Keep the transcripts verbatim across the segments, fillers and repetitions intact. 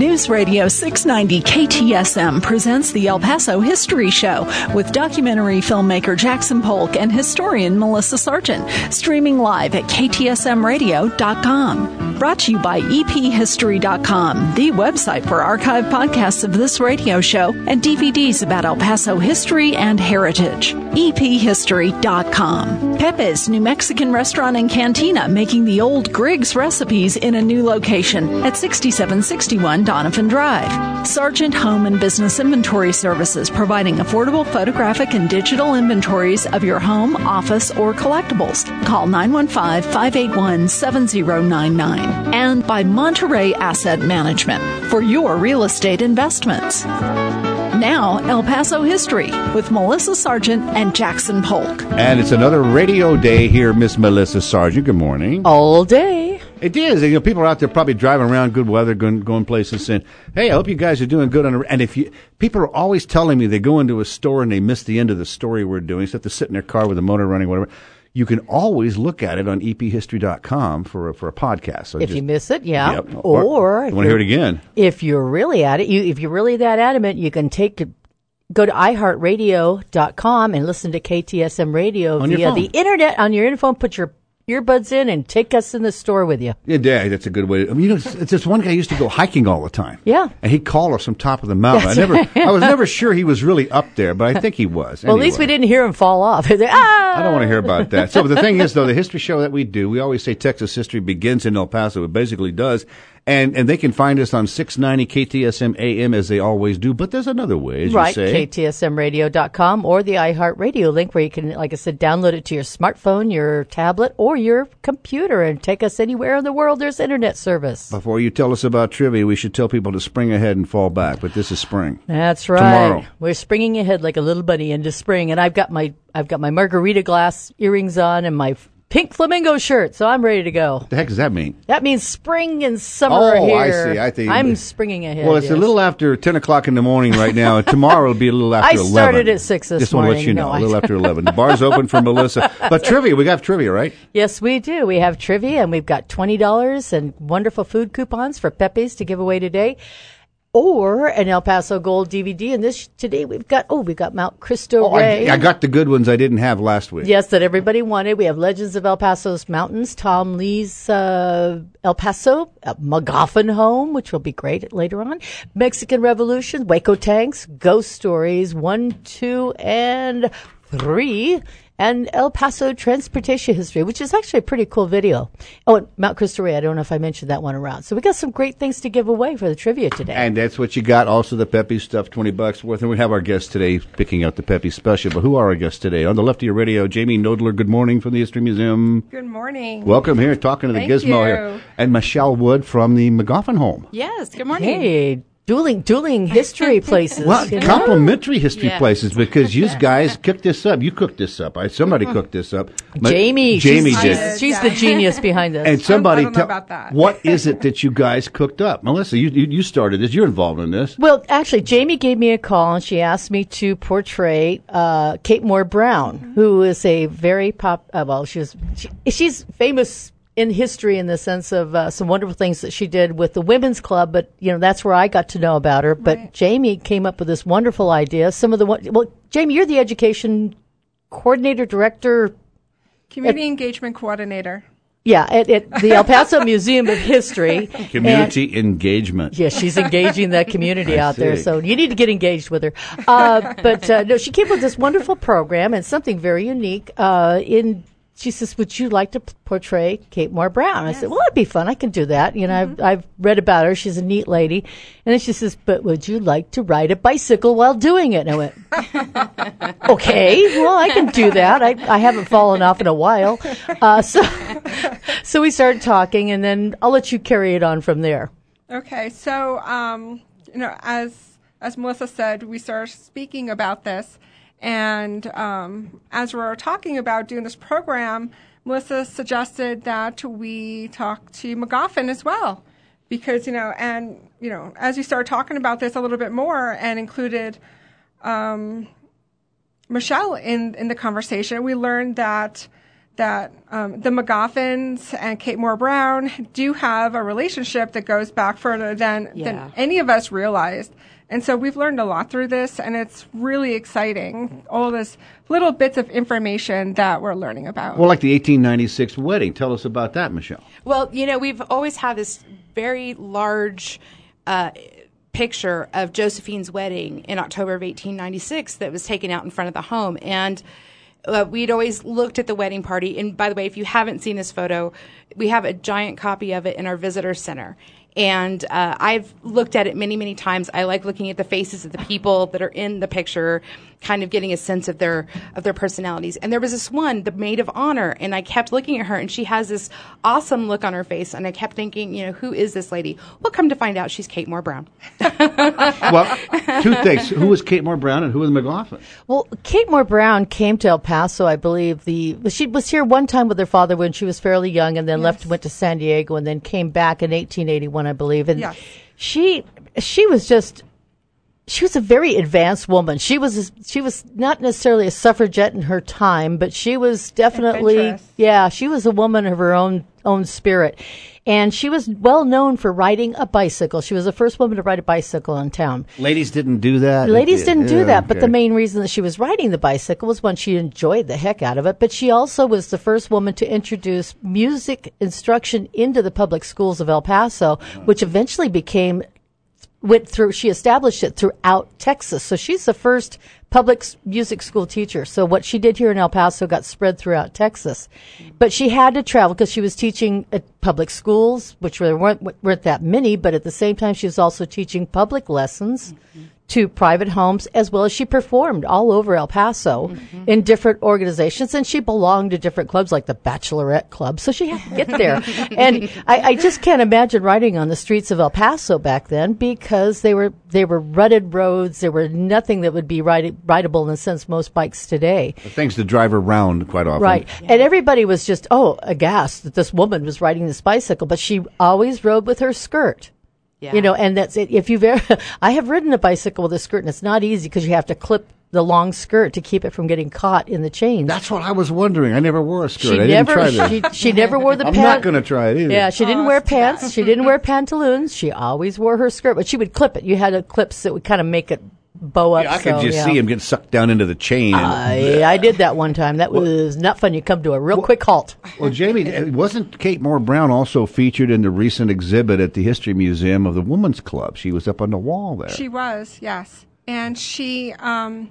News Radio six ninety K T S M presents the El Paso History Show with documentary filmmaker Jackson Polk and historian Melissa Sargent, streaming live at K T S M radio dot com. Brought to you by E P history dot com, the website for archived podcasts of this radio show and D V Ds about El Paso history and heritage. E P history dot com. Pepe's New Mexican Restaurant and Cantina, making the old Griggs recipes in a new location at sixty-seven sixty-one Donovan Drive. Sargent Home and Business Inventory Services, providing affordable photographic and digital inventories of your home, office, or collectibles. Call nine one five, five eight one, seven zero nine nine. And by Monterey Asset Management for your real estate investments. Now, El Paso History with Melissa Sargent and Jackson Polk. And it's another radio day here, Miss Melissa Sargent. Good morning. All day. It is. You know, people are out there probably driving around, good weather, going, going places, saying, "Hey, I hope you guys are doing good." On a, and if you, people are always telling me they go into a store and they miss the end of the story we're doing, so they have to sit in their car with the motor running, whatever. You can always look at it on E P history dot com for a, for a podcast. So if just, you miss it, yeah. Yep. Or, or if you want to hear it again. If you're really at it, you, if you're really that adamant, you can take go to i heart radio dot com and listen to K T S M Radio on via the internet on your phone. Put your earbuds in and take us in the store with you. Yeah, Dad, that's a good way. To, I mean, you know, it's, it's this one guy used to go hiking all the time. Yeah, and he'd call us from top of the mountain. That's I never, right. I was never sure he was really up there, but I think he was. Well, anyway. at least we didn't hear him fall off. ah! I don't want to hear about that. So, but the thing is, though, the history show that we do, we always say Texas history begins in El Paso. It basically does. And and they can find us on six ninety K T S M A M as they always do. But there's another way, as right, you say. K T S M radio dot com or the iHeartRadio link where you can, like I said, download it to your smartphone, your tablet, or your computer and take us anywhere in the world there's internet service. Before you tell us about trivia, we should tell people to spring ahead and fall back. But this is spring. That's right. Tomorrow. We're springing ahead like a little bunny into spring. And I've got my I've got my margarita glass earrings on and my pink flamingo shirt, so I'm ready to go. What the heck does that mean? That means spring and summer oh, are here. I see. I think I'm springing ahead. Well, it's yes. a little after ten o'clock in the morning right now, and tomorrow it'll be a little after I eleven. started at six this Just morning. want to let you know, no, a little after eleven. The bar's open for Melissa. But trivia, we got trivia, right? Yes, we do. We have trivia, and we've got twenty dollars and wonderful food coupons for Pepe's to give away today. Or an El Paso Gold D V D. And this today we've got, oh, we've got Mount Cristo Oh, Rey. I, I got the good ones I didn't have last week. Yes, that everybody wanted. We have Legends of El Paso's Mountains, Tom Lee's uh, El Paso, uh, McGoffin Home, which will be great later on, Mexican Revolution, Waco Tanks, Ghost Stories, one, two, and three, and El Paso Transportation History, which is actually a pretty cool video. Oh, and Mount Cristo Rey, I don't know if I mentioned that one around. So we got some great things to give away for the trivia today. And that's what you got. Also, the Pepe stuff, twenty bucks worth. And we have our guest today picking out the Pepe special. But who are our guests today? On the left of your radio, Jamie Nodler. Good morning from the History Museum. Good morning. Welcome here, talking to the Thank Gizmo you. here. And Michelle Wood from the McGoffin Home. Yes, good morning. Hey, dueling, dueling history places. Well, you know? complimentary history Yeah. places because you guys cooked this up. You cooked this up. I, somebody cooked this up. Ma- Jamie. Jamie she's, did. She's, she's the genius behind this. And somebody I don't know tell about that. what is it that you guys cooked up? Melissa, you, you you started this. You're involved in this. Well, actually, Jamie gave me a call and she asked me to portray uh, Kate Moore Brown, Mm-hmm. who is a very pop. Uh, well, she was she, she's famous in history in the sense of uh, some wonderful things that she did with the women's club. But you know, that's where I got to know about her. But Right. Jamie came up with this wonderful idea. Some of the one, well, Jamie, you're the education coordinator, director. Community engagement coordinator. Yeah, at, at the El Paso Museum of History. Community engagement. Yeah, she's engaging that community I out there, see. so you need to get engaged with her. Uh, but uh, no, she came up with this wonderful program and something very unique. Uh, in she says, "Would you like to p- portray Kate Moore Brown?" I said, "Well, it'd be fun. I can do that. You know, Mm-hmm. I've I've read about her. She's a neat lady." And then she says, "But would you like to ride a bicycle while doing it?" And I went, "Okay, well, I can do that. I I haven't fallen off in a while." Uh, so so we started talking, and then I'll let you carry it on from there. Okay, so um, you know, as as Melissa said, we started speaking about this, and um, as we were talking about doing this program, Melissa suggested that we talk to McGoffin as well, because you know, and you know, as we started talking about this a little bit more, and included um, Michelle in in the conversation, we learned that that um, the McGoffins and Kate Moore Brown do have a relationship that goes back further than, Yeah. than any of us realized. And so we've learned a lot through this, and it's really exciting, all this little bits of information that we're learning about. Well, like the eighteen ninety-six wedding. Tell us about that, Michelle. Well, you know, we've always had this very large uh, picture of Josephine's wedding in October of eighteen ninety-six that was taken out in front of the home. And uh, we'd always looked at the wedding party. And by the way, if you haven't seen this photo, we have a giant copy of it in our visitor center. And uh, I've looked at it many, many times. I like looking at the faces of the people that are in the picture, kind of getting a sense of their of their personalities. And there was this one, the maid of honor, and I kept looking at her, and she has this awesome look on her face. And I kept thinking, you know, who is this lady? Well, come to find out, she's Kate Moore Brown. Well, two things. Who was Kate Moore Brown and who was McGoffin? Well, Kate Moore Brown came to El Paso, I believe. The she was here one time with her father when she was fairly young, and then Yes. left, went to San Diego, and then came back in eighteen eighty-one, I believe. And Yes. she she was just she was a very advanced woman. She was she was not necessarily a suffragette in her time, but she was definitely Adventurous. yeah. She was a woman of her own own spirit, and she was well known for riding a bicycle. She was the first woman to ride a bicycle in town. Ladies didn't do that. Ladies didn't do Yeah, that, but okay. the main reason that she was riding the bicycle was one, she enjoyed the heck out of it, but she also was the first woman to introduce music instruction into the public schools of El Paso, which eventually became went through she established it throughout Texas. So she's the first public s- music school teacher. So what she did here in El Paso got spread throughout Texas. But she had to travel because she was teaching at public schools, which there weren't weren't that many, but at the same time she was also teaching public lessons to private homes, as well as she performed all over El Paso in different organizations, and she belonged to different clubs like the Bachelorette Club, so she had to get there. And I, I just can't imagine riding on the streets of El Paso back then, because they were they were rutted roads. There were nothing that would be ride, rideable in the sense most bikes today. Things to drive around quite often. Right. And everybody was just, oh, aghast that this woman was riding this bicycle, but she always rode with her skirt. Yeah. You know, and that's it. If you've ever, I have ridden a bicycle with a skirt, and it's not easy because you have to clip the long skirt to keep it from getting caught in the chains. That's what I was wondering. I never wore a skirt. She I never, didn't try that. she, she never wore the I'm pant. not going to try it either. Yeah, she didn't Oh, wear it's too pants. She didn't wear pantaloons. She always wore her skirt, but she would clip it. You had a clips that would kind of make it bow up. Yeah, I could so, just yeah. see him get sucked down into the chain. and- I, I did that one time. That was not fun. You come to a real quick halt. Well, Jamie, wasn't Kate Moore Brown also featured in the recent exhibit at the History Museum of the Women's Club? She was up on the wall there. She was, yes. And she, um,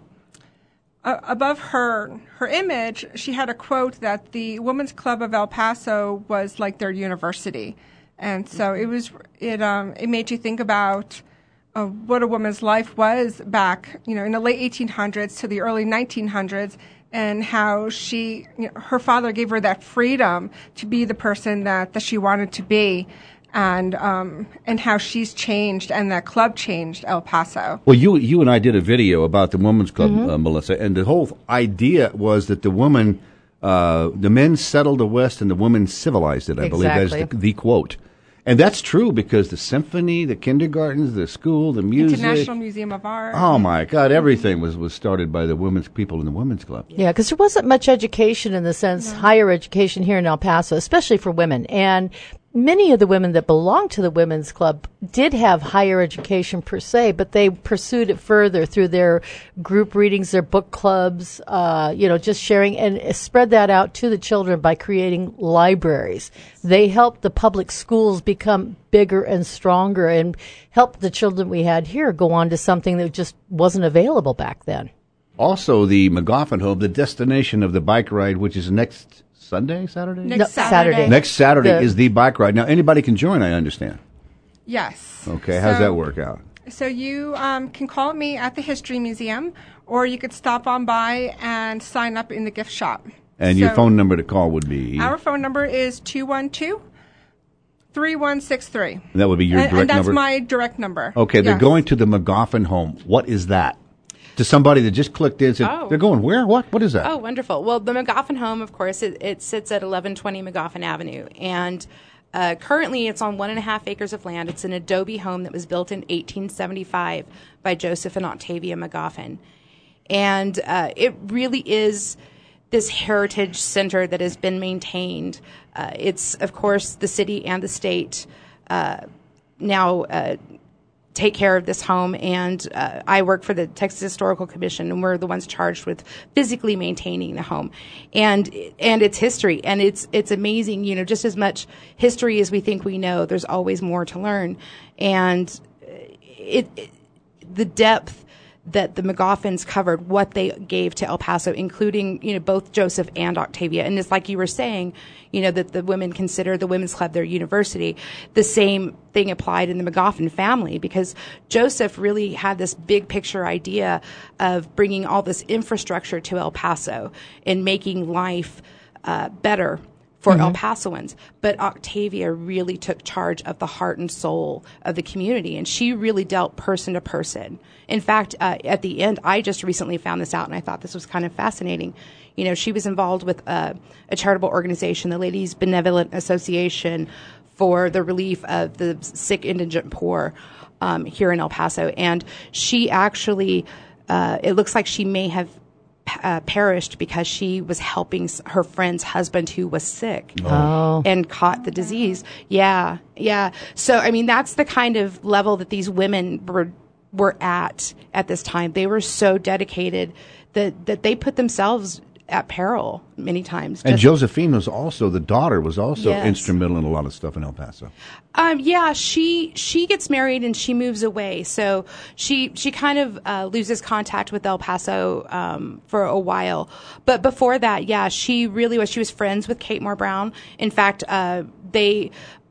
uh, above her her image, she had a quote that the Women's Club of El Paso was like their university. And so it was, it um, it made you think about uh, what a woman's life was back, you know, in the late eighteen hundreds to the early nineteen hundreds, and how she, you know, her father gave her that freedom to be the person that, that she wanted to be. And um, and how she's changed, and that club changed El Paso. Well, you you and I did a video about the Women's Club, Mm-hmm. uh, Melissa, and the whole idea was that the woman, uh, the men settled the West and the women civilized it, I believe. That's the, Exactly. the quote. And that's true, because the symphony, the kindergartens, the school, the music. International Museum of Art. Oh, my God. Everything was, was started by the women's people in the Women's Club. Yeah, because there wasn't much education in the sense, higher education here in El Paso, especially for women. And many of the women that belonged to the Women's Club did have higher education per se, but they pursued it further through their group readings, their book clubs, uh, you know, just sharing, and spread that out to the children by creating libraries. They helped the public schools become bigger and stronger, and helped the children we had here go on to something that just wasn't available back then. Also, the McGoffin Home, the destination of the bike ride, which is next Sunday, Saturday? Next No, Saturday. Saturday. Next Saturday The- is the bike ride. Now, anybody can join, I understand. Yes. Okay, how's So- that work out? So you um, can call me at the History Museum, or you could stop on by and sign up in the gift shop. And your So phone number to call would be? Our phone number is two one two, three one six three. That would be your and, direct and that's number? my direct number. Okay, they're Yes. going to the McGoffin Home. What is that? To somebody that just clicked in and said, Oh. they're going where? What? What is that? Oh, wonderful. Well, the McGoffin Home, of course, it, it sits at eleven twenty McGoffin Avenue. And uh, currently it's on one and a half acres of land. It's an adobe home that was built in eighteen seventy-five by Joseph and Octavia McGoffin. And uh, it really is this heritage center that has been maintained. Uh, it's, of course, the city and the state uh, now uh, take care of this home, and uh, I work for the Texas Historical Commission, and we're the ones charged with physically maintaining the home and and its history. And it's it's amazing, you know, just as much history as we think we know, there's always more to learn. And it, it the depth that the McGoffins covered, what they gave to El Paso, including, you know, both Joseph and Octavia. And it's like you were saying, you know, that the women consider the women's club their university. The same thing applied in the McGoffin family, because Joseph really had this big picture idea of bringing all this infrastructure to El Paso and making life uh, better for mm-hmm. El Pasoans. But Octavia really took charge of the heart and soul of the community, and she really dealt person to person. In fact, uh, at the end, I just recently found this out, and I thought this was kind of fascinating. You know, she was involved with uh, a charitable organization, the Ladies Benevolent Association, for the relief of the sick, indigent poor um, here in El Paso. And she actually, uh, it looks like she may have Uh, perished because she was helping her friend's husband who was sick oh. and caught the disease. Yeah, yeah. So, I mean, that's the kind of level that these women were were at at this time. They were so dedicated that, that they put themselves at peril many times. And Just, Josephine was also, the daughter was also Yes. instrumental in a lot of stuff in El Paso. Um, yeah, she she gets married and she moves away, so she she kind of uh, loses contact with El Paso um, for a while. But before that, yeah, she really was. She was friends with Kate Moore Brown. In fact, uh, they.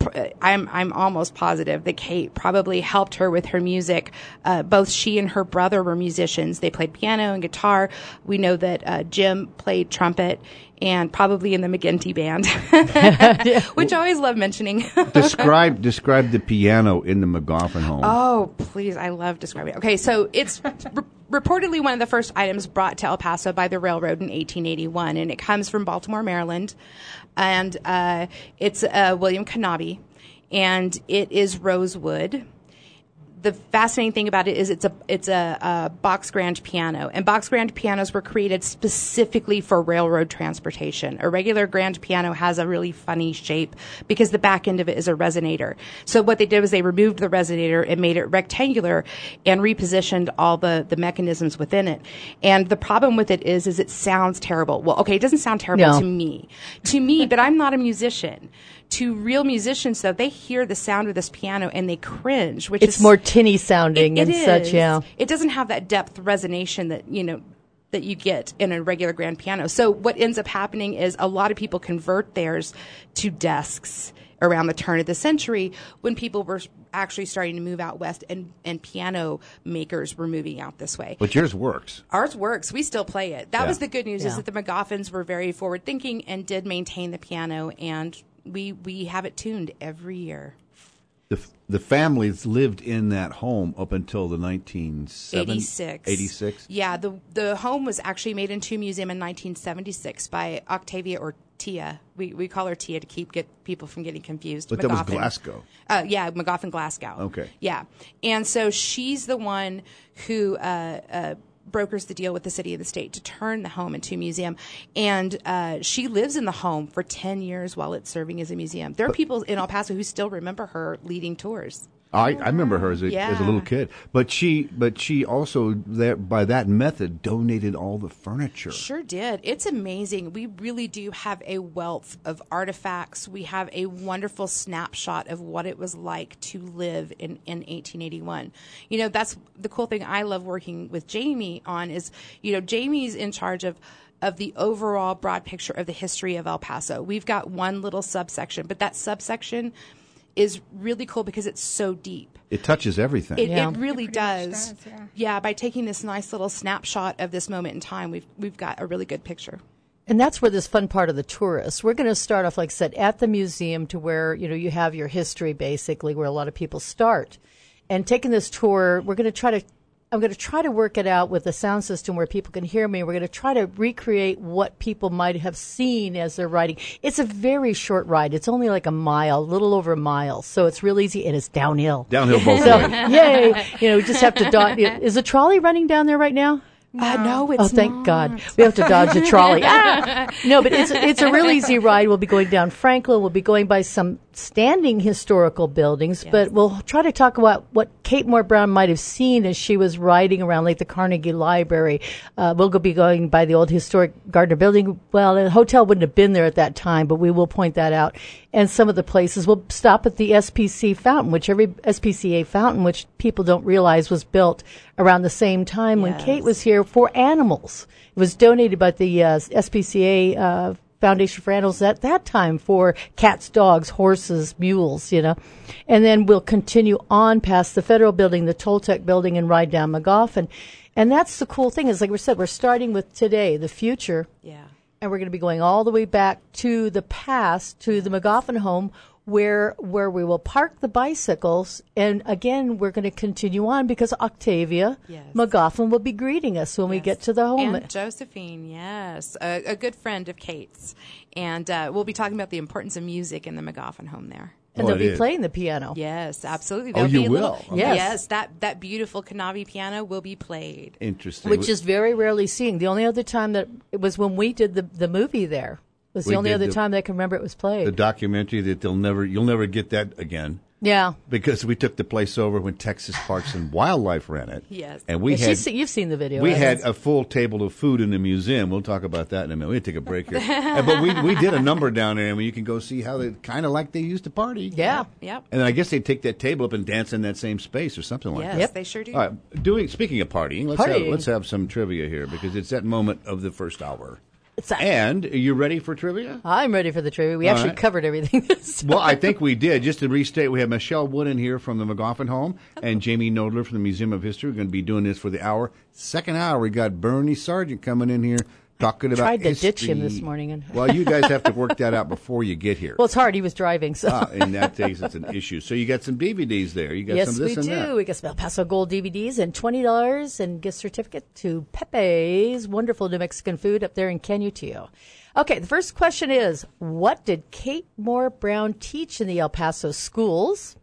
I'm I'm almost positive that Kate probably helped her with her music. Uh, both she and her brother were musicians. They played piano and guitar. We know that uh, Jim played trumpet, and probably in the McGinty band, which I always love mentioning. describe describe the piano in the McGoffin home. Oh, please, I love describing it. Okay, so it's re- reportedly one of the first items brought to El Paso by the railroad in eighteen eighty-one, and it comes from Baltimore, Maryland, and uh, it's uh, William Knabe, and it is rosewood. The fascinating thing about it is it's a it's a, a box grand piano, and box grand pianos were created specifically for railroad transportation. A regular grand piano has a really funny shape because the back end of it is a resonator. So what they did was they removed the resonator and made it rectangular and repositioned all the, the mechanisms within it. And the problem with it is is it sounds terrible. Well, okay, it doesn't sound terrible No. to me. To me, but I'm not a musician. To real musicians, though, they hear the sound of this piano and they cringe, which It's is more tinny sounding it, and it such, is. yeah. It doesn't have that depth resonation that, you know, that you get in a regular grand piano. So what ends up happening is a lot of people convert theirs to desks around the turn of the century when people were actually starting to move out west and, and piano makers were moving out this way. But yours works. Ours works. We still play it. That Yeah. was the good news Yeah. is that the McGoffins were very forward thinking and did maintain the piano, and we we have it tuned every year. The the families lived in that home up until the nineteen eighty-six. eighty-six Yeah, the the home was actually made into a museum in nineteen seventy-six by Octavia or Tia. We we call her Tia to keep get people from getting confused. But that was McGoffin. Glasgow. Uh, yeah, McGoffin Glasgow. Okay. Yeah, and so she's the one who uh, uh, brokers the deal with the city and the state to turn the home into a museum, and uh, she lives in the home for ten years while it's serving as a museum. There are people in El Paso who still remember her leading tours. I, I remember her as a Yeah. as a little kid, but she but she also that by that method donated all the furniture. Sure did. It's amazing. We really do have a wealth of artifacts. We have a wonderful snapshot of what it was like to live in, in eighteen eighty-one. You know, that's the cool thing I love working with Jamie on is, you know, Jamie's in charge of of the overall broad picture of the history of El Paso. We've got one little subsection, but that subsection is really cool because it's so deep. It touches everything. It, Yeah. it really It pretty much does. does, yeah. Yeah, by taking this nice little snapshot of this moment in time, we've we've got a really good picture. And that's where this fun part of the tourists. We're going to start off, like I said, at the museum to where, you know, you have your history basically, where a lot of people start. And taking this tour, we're going to try to, I'm going to try to work it out with a sound system where people can hear me. We're going to try to recreate what people might have seen as they're riding. It's a very short ride. It's only like a mile, a little over a mile. So it's real easy, and it's downhill. Downhill both So, ways. yay. You know, we just have to dot. Is the trolley running down there right now? Uh, no, it's Oh, thank not. God. We have to dodge the trolley. Ah! No, but it's it's a real easy ride. We'll be going down Franklin. We'll be going by some standing historical buildings, Yes. but we'll try to talk about what Kate Moore Brown might have seen as she was riding around, like the Carnegie Library. Uh, we'll go be going by the old historic Gardner Building. Well, the hotel wouldn't have been there at that time, but we will point that out. And some of the places. We'll stop at the S P C fountain, which every S P C A fountain, which people don't realize was built around the same time when Yes. Kate was here for animals. It was donated by the uh, S P C A uh, Foundation for Animals at that time for cats, dogs, horses, mules, you know. And then we'll continue on past the Federal Building, the Toltec Building, and ride down McGoffin. And that's the cool thing is, like we said, we're starting with today, the future. Yeah. And we're going to be going all the way back to the past, to the McGoffin home, where where we will park the bicycles. And again, we're going to continue on because Octavia Yes. McGoffin will be greeting us when we Yes. get to the home. And Josephine, yes, a, a good friend of Kate's. And uh, we'll be talking about the importance of music in the McGoffin home there. And Oh, they'll it be is. playing the piano. Yes, absolutely. Oh, There'll you be a will? little- Okay. Yes. Yes, that, that beautiful Kanavi piano will be played. Interesting. Which is very rarely seen. The only other time that it was when we did the the movie there. It was We the only did other the- time that I can remember it was played. the documentary that they'll never, you'll never get that again. yeah. Because we took the place over when Texas Parks and Wildlife ran it. Yes. And we Yeah, had she's se- you've seen the video. we right? had a full table of food in the museum. We'll talk about that in a minute. We take a break here. And- but we we did a number down there, and you can go see how they kind of like they used to party. Yeah. Yep. And then I guess they take that table up and dance in that same space or something like Yes, that. Yep. they sure do. All right. Doing speaking of partying, let's have, Partying. let's have some trivia here because it's that moment of the first hour. It's a- And are you ready for trivia? I'm ready for the trivia. We All actually right. covered everything this time. Well, I think we did. Just to restate, we have Michelle Wood in here from the McGoffin home and Jamie Nodler from the Museum of History. We're going to be doing this for the hour. Second hour, we got Bernie Sargent coming in here talking about tried to history. ditch him this morning and- Well, you guys have to work that out before you get here. Well, it's hard. He was driving, so. Ah, in that case, it's an issue. So you got some D V Ds there. You got Yes, some of we this do. and that. We got some El Paso Gold D V Ds and twenty dollars and gift certificate to Pepe's wonderful New Mexican food up there in Canutillo. Okay, the first question is, what did Kate Moore Brown teach in the El Paso schools?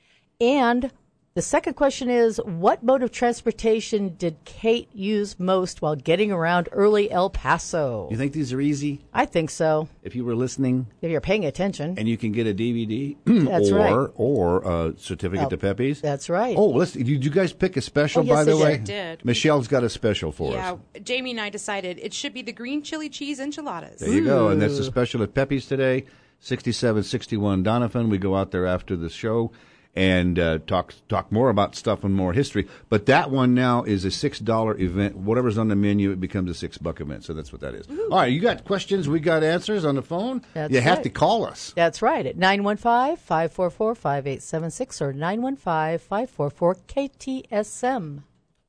And the second question is, what mode of transportation did Kate use most while getting around early El Paso? You think these are easy? I think so, If you were listening if you're paying attention. and you can get a D V D That's or right. or a certificate Oh, to Pepe's. that's right. Oh, let's. Did you guys pick a special? Oh, yes, by the I way, sure did. Michelle's got a special for Yeah, us. Jamie and I decided it should be the green chili cheese enchiladas. There you go, and that's the special at Pepe's today, sixty-seven sixty-one Donovan. We go out there after the show and uh, talk talk more about stuff and more history. But that one now is a six dollar event. Whatever's on the menu, it becomes a six buck event. So that's what that is. All right, you got questions? We got answers on the phone. That's you have right. to call us. That's right, at nine one five, five four four, five eight seven six or nine one five, five four four, K T S M.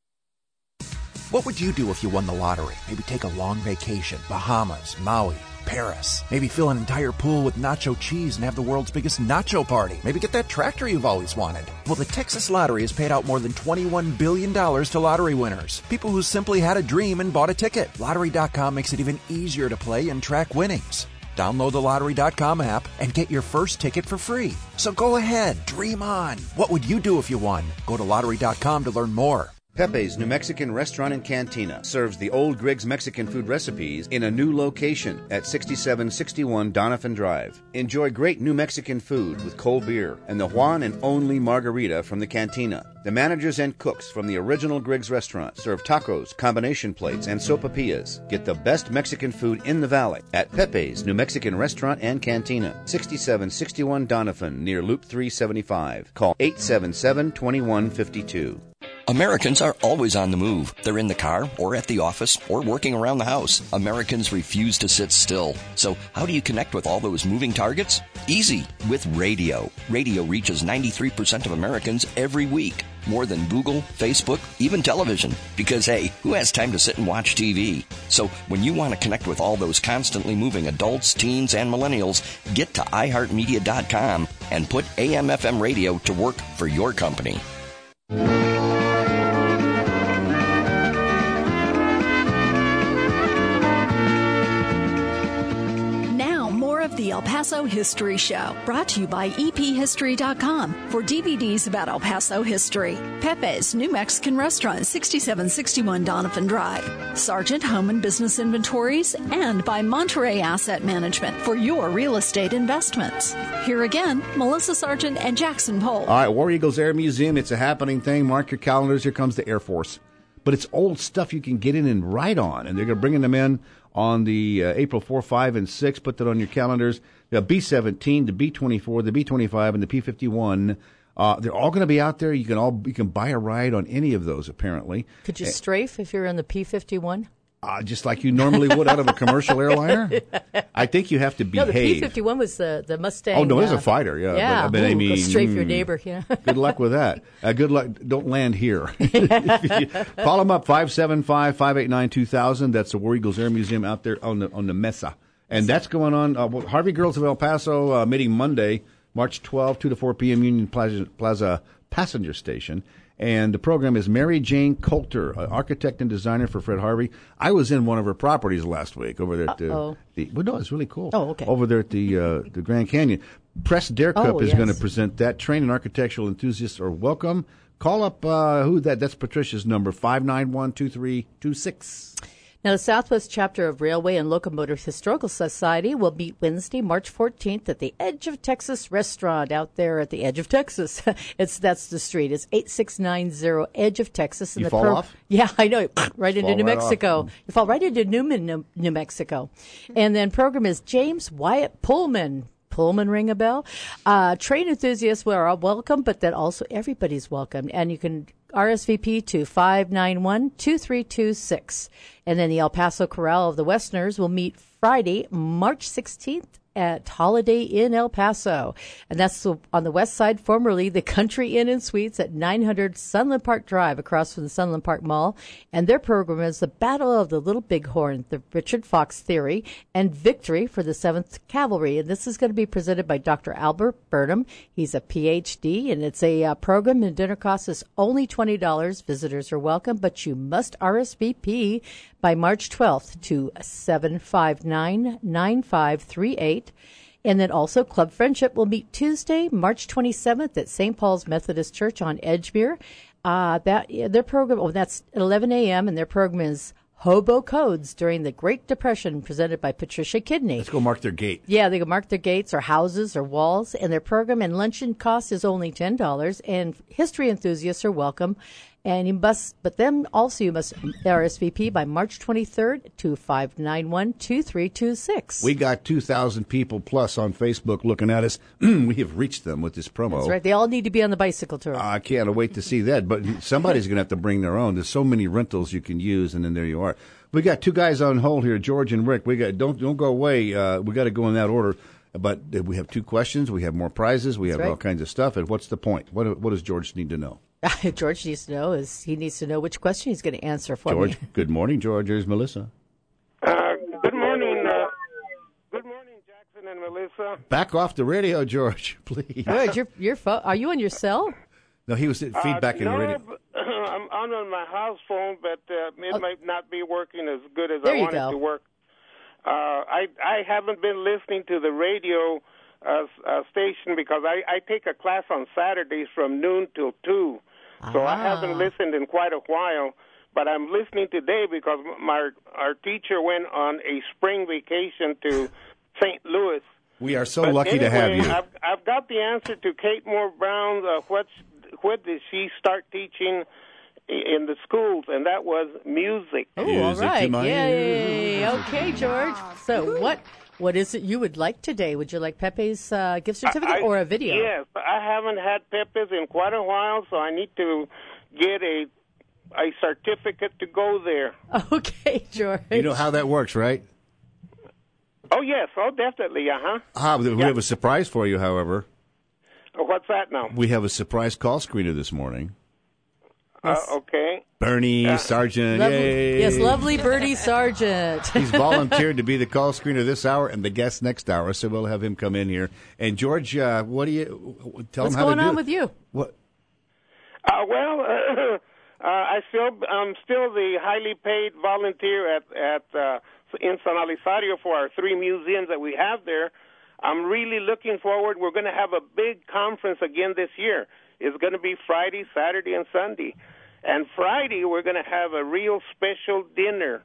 What would you do if you won the lottery? Maybe take a long vacation, Bahamas, Maui, Paris. Maybe fill an entire pool with nacho cheese and have the world's biggest nacho party. Maybe get that tractor you've always wanted. Well, the Texas Lottery has paid out more than twenty-one billion dollars to lottery winners. People who simply had a dream and bought a ticket. Lottery dot com makes it even easier to play and track winnings. Download the Lottery dot com app and get your first ticket for free. So go ahead, dream on. What would you do if you won? Go to Lottery dot com to learn more. Pepe's New Mexican Restaurant and Cantina serves the old Griggs Mexican food recipes in a new location at sixty-seven sixty-one Donovan Drive. Enjoy great New Mexican food with cold beer and the Juan and only margarita from the Cantina. The managers and cooks from the original Griggs restaurant serve tacos, combination plates, and sopapillas. Get the best Mexican food in the valley at Pepe's New Mexican Restaurant and Cantina, sixty-seven sixty-one Donovan near Loop three seventy-five. Call eight seven seven, two one five two. Americans are always on the move. They're in the car or at the office or working around the house. Americans refuse to sit still. So how do you connect with all those moving targets? Easy, with radio. Radio reaches ninety-three percent of Americans every week. More than Google, Facebook, even television. Because, hey, who has time to sit and watch T V? So when you want to connect with all those constantly moving adults, teens, and millennials, get to i heart media dot com and put A M F M radio to work for your company. Now, more of the El Paso Paso History Show, brought to you by E P history dot com for D V Ds about El Paso history. Pepe's New Mexican Restaurant, sixty-seven sixty-one Donovan Drive. Sargent Home and Business Inventories, and by Monterey Asset Management for your real estate investments. Here again, Melissa Sargent and Jackson Polk. All right, War Eagles Air Museum, it's a happening thing. Mark your calendars. Here comes the Air Force. But it's old stuff you can get in and write on. And they're going to bring them in on the uh, April fourth, five, and six. Put that on your calendars. The B seventeen, the B twenty-four, the B twenty-five, and the P fifty-one. Uh, they're all going to be out there. You can all you can buy a ride on any of those, apparently. Could you strafe if you're in the P fifty-one? Uh, just like you normally would out of a commercial airliner? I think you have to behave. No, the P fifty-one was the, the Mustang. Oh, no, it's uh, a fighter, yeah. Yeah, but, but I Ooh, mean, go strafe mm, your neighbor, yeah. Good luck with that. Uh, good luck. Don't land here. Call them up, five seven five, five eight nine, two thousand. That's the War Eagles Air Museum out there on the on the Mesa. And that's going on. Uh, Harvey Girls of El Paso uh, meeting Monday, March twelfth, two to four p.m., Union Plaza, Plaza Passenger Station. And the program is Mary Jane Coulter, an architect and designer for Fred Harvey. I was in one of her properties last week over there at the, Uh-oh. the well, no, it's really cool. Oh, okay. Over there at the uh, the Grand Canyon. Press Dare Cup Oh, is yes. going to present that. Trained and architectural enthusiasts are welcome. Call up, uh, who that? That's Patricia's number, five nine one, two three two six. Now, the Southwest chapter of Railway and Locomotive Historical Society will meet Wednesday, March fourteenth at the Edge of Texas restaurant out there at the Edge of Texas. it's That's the street. It's eight six nine zero Edge of Texas. And You the fall off? Yeah, I know. Right into Fall New right Mexico. off. You fall right into Newman, New, New Mexico. And then program is James Wyatt Pullman. Pullman ring a bell? Uh, train enthusiasts are welcome, but then also everybody's welcome. And you can R S V P to five nine one, two three two six. And then the El Paso Corral of the Westerners will meet Friday, March sixteenth at Holiday Inn El Paso. And that's on the west side, formerly the Country Inn and Suites at nine hundred Sunland Park Drive across from the Sunland Park Mall. And their program is the Battle of the Little Bighorn, the Richard Fox Theory, and Victory for the seventh Cavalry. And this is going to be presented by Doctor Albert Burnham. He's a P H D, and it's a uh, program, and dinner cost is only twenty dollars. Visitors are welcome, but you must R S V P by March twelfth to seven five nine, nine five three eight. And then also Club Friendship will meet Tuesday, March twenty-seventh at Saint Paul's Methodist Church on Edgemere. Uh, that their program, oh, that's at eleven a.m. and their program is Hobo Codes during the Great Depression, presented by Patricia Kidney. Let's go mark their gate. Yeah, they can mark their gates or houses or walls, and their program and luncheon cost is only ten dollars, and history enthusiasts are welcome. And you must, but then also you must R S V P by March twenty-third to five nine one, two three two six. We got two thousand people plus on Facebook looking at us. We have reached them with this promo. That's right. They all need to be on the bicycle tour. I can't wait to see that. But somebody's going to have to bring their own. There's so many rentals you can use, and then there you are. We got two guys on hold here, George and Rick. We got don't don't go away. Uh, we got to go in that order. But we have two questions. We have more prizes. We That's have right. all kinds of stuff. And what's the point? What what does George need to know? George needs to know is he needs to know which question he's going to answer for George, me. good morning, George. Here's Melissa. Uh, good morning. Uh, good morning, Jackson and Melissa. Back off the radio, George, please. George, your your phone. Are you on your cell? No, he was feedback uh, in no, the radio. but, I'm on, on my house phone, but uh, it Oh. might not be working as good as There I you want go. it to work. Uh, I I haven't been listening to the radio uh, uh, station because I, I take a class on Saturdays from noon till two. So I Ah. haven't listened in quite a while, but I'm listening today because my our teacher went on a spring vacation to Saint Louis. We are so But lucky to have anyway, you. I've, I've got the answer to Kate Moore Brown's uh, what's what did she start teaching in the schools, and that was music. Oh, all Music to right. my Yay. ears. Okay, George. So what what is it you would like today? Would you like Pepe's uh, gift certificate I- or a video? Yes, I haven't had Pepe's in quite a while, so I need to get a a certificate to go there. Okay, George. You know how that works, right? Oh yes, oh definitely, uh huh. Ah, we Yeah. have a surprise for you, however. What's that now? We have a surprise call screener this morning. Uh, okay. Bernie Sargent. Lovely, Yay. yes, lovely Bertie Sargent. He's volunteered to be the call screener this hour and the guest next hour, so we'll have him come in here. And George, uh, what do you tell What's him how going to do on it? with you? What? Uh, well, uh, I still I'm still the highly paid volunteer at at uh, in San Elizario for our three museums that we have there. I'm really looking forward. We're going to have a big conference again this year. It's going to be Friday, Saturday, and Sunday. And Friday, we're going to have a real special dinner.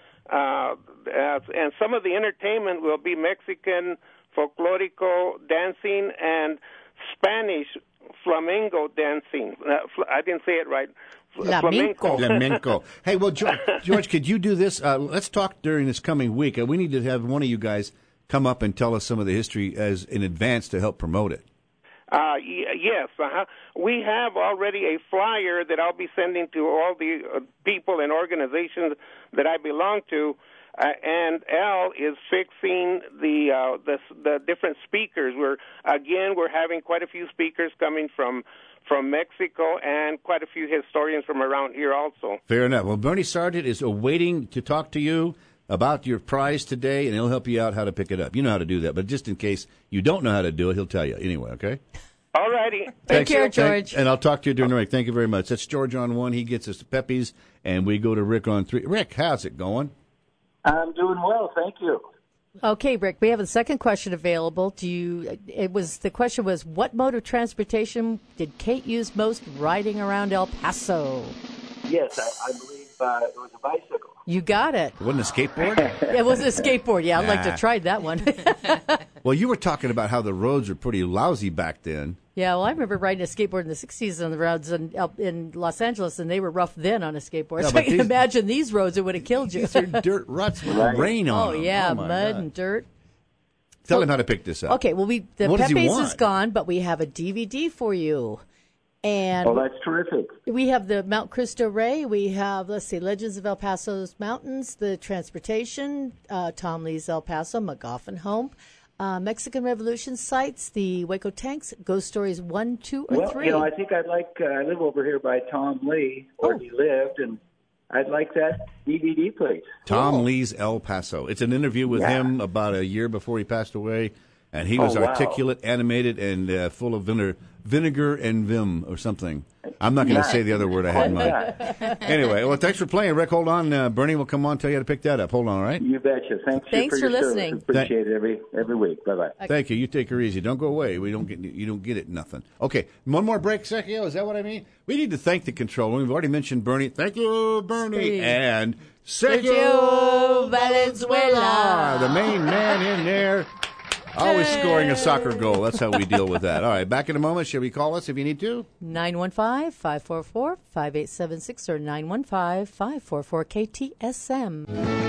Uh, and some of the entertainment will be Mexican folklorico dancing and Spanish flamenco dancing. Uh, fl- I didn't say it right. Flamenco. Flamenco. Hey, well, George, George, could you do this? Uh, let's talk during this coming week. Uh, we need to have one of you guys come up and tell us some of the history as in advance to help promote it. Uh, y- yes, uh-huh. We have already a flyer that I'll be sending to all the uh, people and organizations that I belong to, uh, and Al is fixing the, uh, the the different speakers. We're again we're having quite a few speakers coming from from Mexico and quite a few historians from around here also. Fair enough. Well, Bernie Sargent is awaiting to talk to you about your prize today, and he'll help you out how to pick it up. You know how to do that, but just in case you don't know how to do it, he'll tell you anyway, okay? All righty. Take care, George. Thank, and I'll talk to you during the break. Thank you very much. That's George on one. He gets us to Pepe's, and we go to Rick on three. Rick, how's it going? I'm doing well, thank you. Okay, Rick, we have a second question available. Do you? It was the question was, what mode of transportation did Kate use most riding around El Paso? Yes, I, I believe uh, it was a bicycle. You got it. It wasn't a skateboard? It was a skateboard. Yeah, I'd like Nah. to try that one. Well, you were talking about how the roads were pretty lousy back then. Yeah, well, I remember riding a skateboard in the sixties on the roads in, up in Los Angeles, and they were rough then on a skateboard. Yeah, so but I can these- imagine these roads, it would have killed you. These are dirt ruts with Right. rain on Oh, them. yeah, my mud God. and dirt. Tell So- him how to pick this up. Okay, well, we the What does he Pepe's want? is gone, but we have a D V D for you. And Oh, that's terrific. we have the Mount Cristo Rey. We have, let's see, Legends of El Paso's Mountains, the Transportation, uh, Tom Lee's El Paso, McGoffin Home, uh, Mexican Revolution Sites, the Waco Tanks, Ghost Stories one, two, or Well, three. you know, I think I'd like, uh, I live over here by Tom Lee, where Oh. he lived, and I'd like that D V D, please. Tom Cool. Lee's El Paso. It's an interview with Yeah. him about a year before he passed away, and he Oh, was wow. articulate, animated, and uh, full of vinegar, vinegar and vim or something. I'm not going to Nice. say the other word I had in mind. Anyway, well, thanks for playing, Rick. Hold on. Uh, Bernie will come on and tell you how to pick that up. Hold on, all right? You betcha. Thanks, Thanks for, for your listening. Service. Appreciate it every every week. Bye-bye. Thank you. You take her easy. Don't go away. We don't get you don't get it nothing. Okay, one more break, Sergio. Is that what I mean? We need to thank the controller. We've already mentioned Bernie. Thank you, Bernie, Please. and Sergio Sergio Valenzuela. the main man in there. Always scoring a soccer goal. That's how we deal with that. All right, back in a moment. Shall we call us if you need to? nine one five, five four four, five eight seven six or nine one five, five four four, K T S M.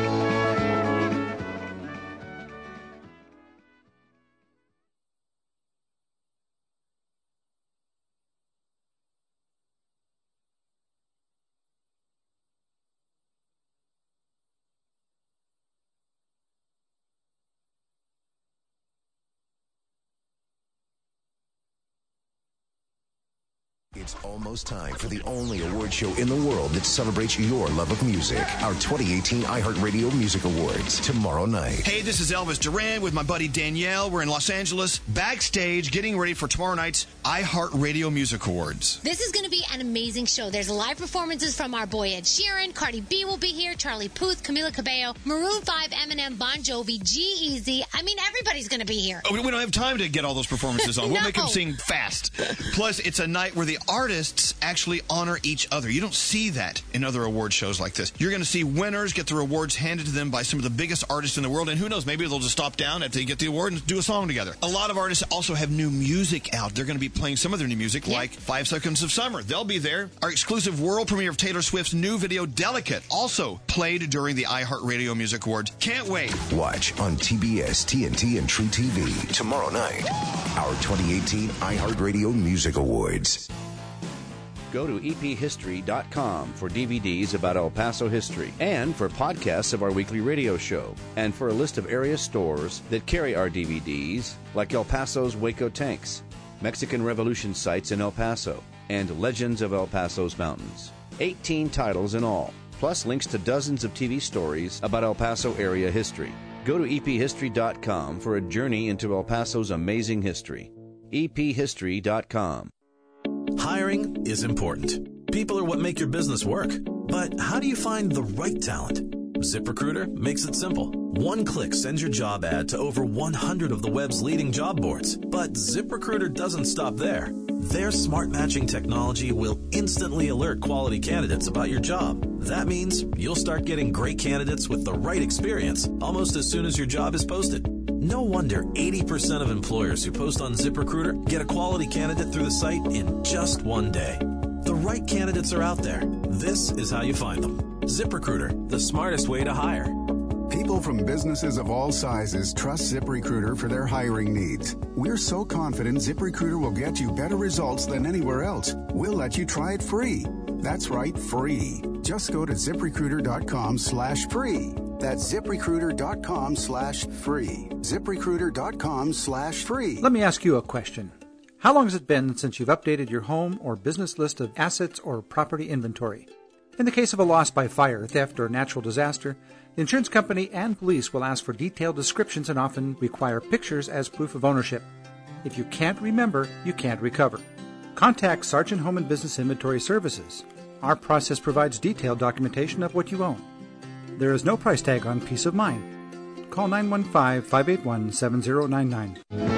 It's almost time for the only award show in the world that celebrates your love of music. Our twenty eighteen iHeartRadio Music Awards tomorrow night. Hey, this is Elvis Duran with my buddy Danielle. We're in Los Angeles, backstage, getting ready for tomorrow night's iHeartRadio Music Awards. This is going to be an amazing show. There's live performances from our boy Ed Sheeran, Cardi B will be here, Charlie Puth, Camila Cabello, Maroon five, Eminem, Bon Jovi, G-Eazy. I mean, everybody's going to be here. Oh, we don't have time to get all those performances on. We'll No. make them sing fast. Plus, it's a night where the artists actually honor each other. You don't see that in other award shows like this. You're going to see winners get their awards handed to them by some of the biggest artists in the world, and who knows, maybe they'll just stop down after they get the award and do a song together. A lot of artists also have new music out. They're going to be playing some of their new music, Yeah. like Five Seconds of Summer. They'll be there. Our exclusive world premiere of Taylor Swift's new video, Delicate, also played during the iHeartRadio Music Awards. Can't wait. Watch on T B S, T N T, and True T V tomorrow night. Our twenty eighteen iHeartRadio Music Awards. Go to E P history dot com for D V Ds about El Paso history and for podcasts of our weekly radio show and for a list of area stores that carry our D V Ds like El Paso's Waco Tanks, Mexican Revolution Sites in El Paso, and Legends of El Paso's Mountains. eighteen titles in all, plus links to dozens of T V stories about El Paso area history. Go to E P history dot com for a journey into El Paso's amazing history. E P history dot com. Hiring is important. People are what make your business work. But how do you find the right talent? ZipRecruiter makes it simple. One click sends your job ad to over one hundred of the web's leading job boards. But ZipRecruiter doesn't stop there. Their smart matching technology will instantly alert quality candidates about your job. That means you'll start getting great candidates with the right experience almost as soon as your job is posted. No wonder eighty percent of employers who post on ZipRecruiter get a quality candidate through the site in just one day. The right candidates are out there. This is how you find them. ZipRecruiter, the smartest way to hire. People from businesses of all sizes trust ZipRecruiter for their hiring needs. We're so confident ZipRecruiter will get you better results than anywhere else. We'll let you try it free. That's right, free. Just go to ZipRecruiter.com slash free. That's ZipRecruiter.com slash free. ZipRecruiter.com slash free. Let me ask you a question. How long has it been since you've updated your home or business list of assets or property inventory? In the case of a loss by fire, theft, or natural disaster, the insurance company and police will ask for detailed descriptions and often require pictures as proof of ownership. If you can't remember, you can't recover. Contact Sargent Home and Business Inventory Services. Our process provides detailed documentation of what you own. There is no price tag on peace of mind. Call nine one five, five eight one, seven zero nine nine.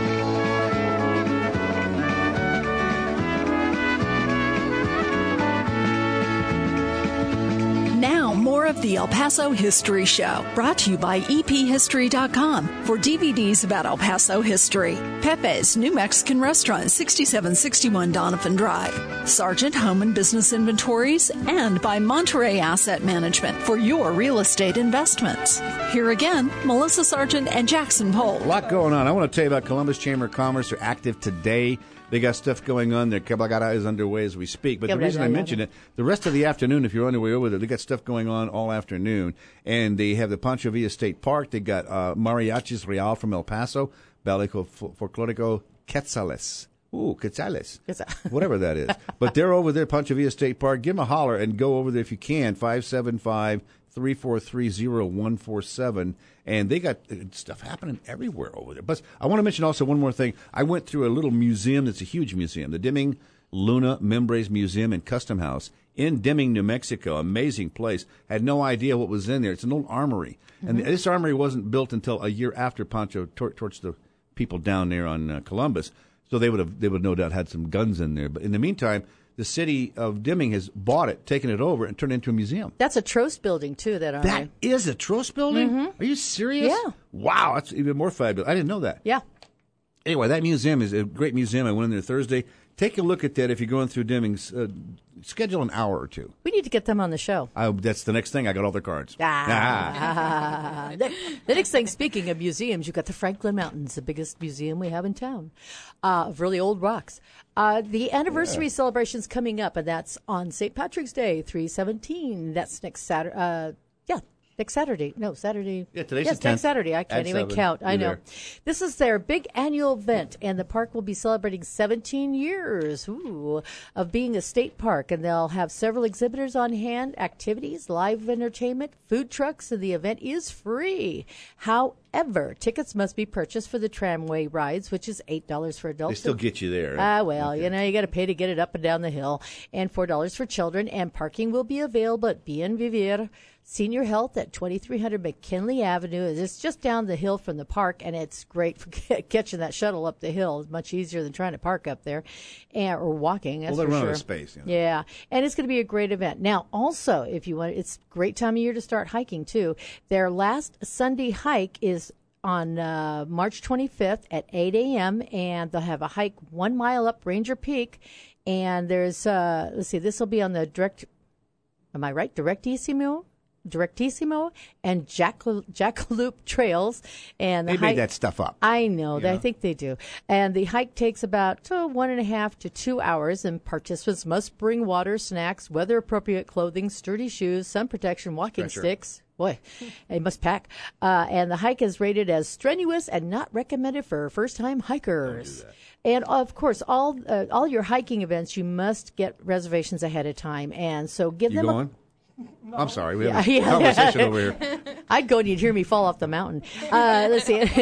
Now, more of the El Paso History Show, brought to you by E P history dot com for D V Ds about El Paso history. Pepe's New Mexican Restaurant, sixty-seven sixty-one Donovan Drive. Sargent Home and Business Inventories, and by Monterey Asset Management for your real estate investments. Here again, Melissa Sargent and Jackson Polk. A lot going on. I want to tell you about Columbus Chamber of Commerce. They're active today. They got stuff going on. Their Cabalgata is underway as we speak. But the reason I mention it, the rest of the afternoon, if you're on your way over there, they got stuff going on all afternoon. And they have the Pancho Villa State Park. They got uh, Mariachis Real from El Paso, Ballet Folclorico Quetzales. Ooh, Quetzales. Whatever that is. But they're over there, Pancho Villa State Park. Give them a holler and go over there if you can, five seven five, three four three, zero one four seven. And they got stuff happening everywhere over there. But I want to mention also one more thing. I went through a little museum that's a huge museum, the Deming Luna Membres Museum and Custom House in Deming, New Mexico. Amazing place. Had no idea what was in there. It's an old armory. Mm-hmm. And this armory wasn't built until a year after Pancho tor- torched the people down there on uh, Columbus. So they would have, they would no doubt had some guns in there. But in the meantime, the city of Deming has bought it, taken it over, and turned it into a museum. That's a Trost building, too, that armory. That is a Trost building? Mm-hmm. Are you serious? Yeah. Wow, that's even more fabulous. I didn't know that. Yeah. Anyway, that museum is a great museum. I went in there Thursday. Take a look at that if you're going through Deming's. Uh, schedule an hour or two. We need to get them on the show. I, that's the next thing. I got all their cards. Ah. ah. the, the next thing, speaking of museums, you've got the Franklin Mountains, the biggest museum we have in town, uh, of really old rocks. Uh, the anniversary yeah. celebration's coming up, and that's on Saint Patrick's Day, three seventeen. That's next Saturday. Uh, yeah. Next Saturday. No, Saturday. Yeah, today's yes, the tenth. Next Saturday. I can't At even seven. count. You're I know. there. This is their big annual event, and the park will be celebrating seventeen years ooh, of being a state park. And they'll have several exhibitors on hand, activities, live entertainment, food trucks, and the event is free. However, tickets must be purchased for the tramway rides, which is eight dollars for adults. They still get you there. Ah, uh, well, okay. you know, you got to pay to get it up and down the hill. And four dollars for children. And parking will be available at Bien Vivir Senior Health at twenty-three hundred McKinley Avenue. It's just down the hill from the park, and it's great for catching that shuttle up the hill. It's much easier than trying to park up there and, or walking. That's well, they for run sure. out of space. You know. Yeah, and it's going to be a great event. Now, also, if you want, it's a great time of year to start hiking, too. Their last Sunday hike is on uh, March twenty-fifth at eight a.m., and they'll have a hike one mile up Ranger Peak. And there's, uh, let's see, this will be on the direct, am I right? Directissimo? Directissimo and Jackal- Jackalope trails. And the they hike, made that stuff up. I know, Yeah. I think they do. And the hike takes about oh, one and a half to two hours, and participants must bring water, snacks, weather-appropriate clothing, sturdy shoes, sun protection, walking Stretcher. sticks. Boy, they must pack. Uh, and the hike is rated as strenuous and not recommended for first-time hikers. Don't do that. And of course, all uh, all your hiking events, you must get reservations ahead of time. And so give You them going? a I'm sorry. We have Yeah, a yeah. conversation over here. I'd go and you'd hear me fall off the mountain. Uh, let's see.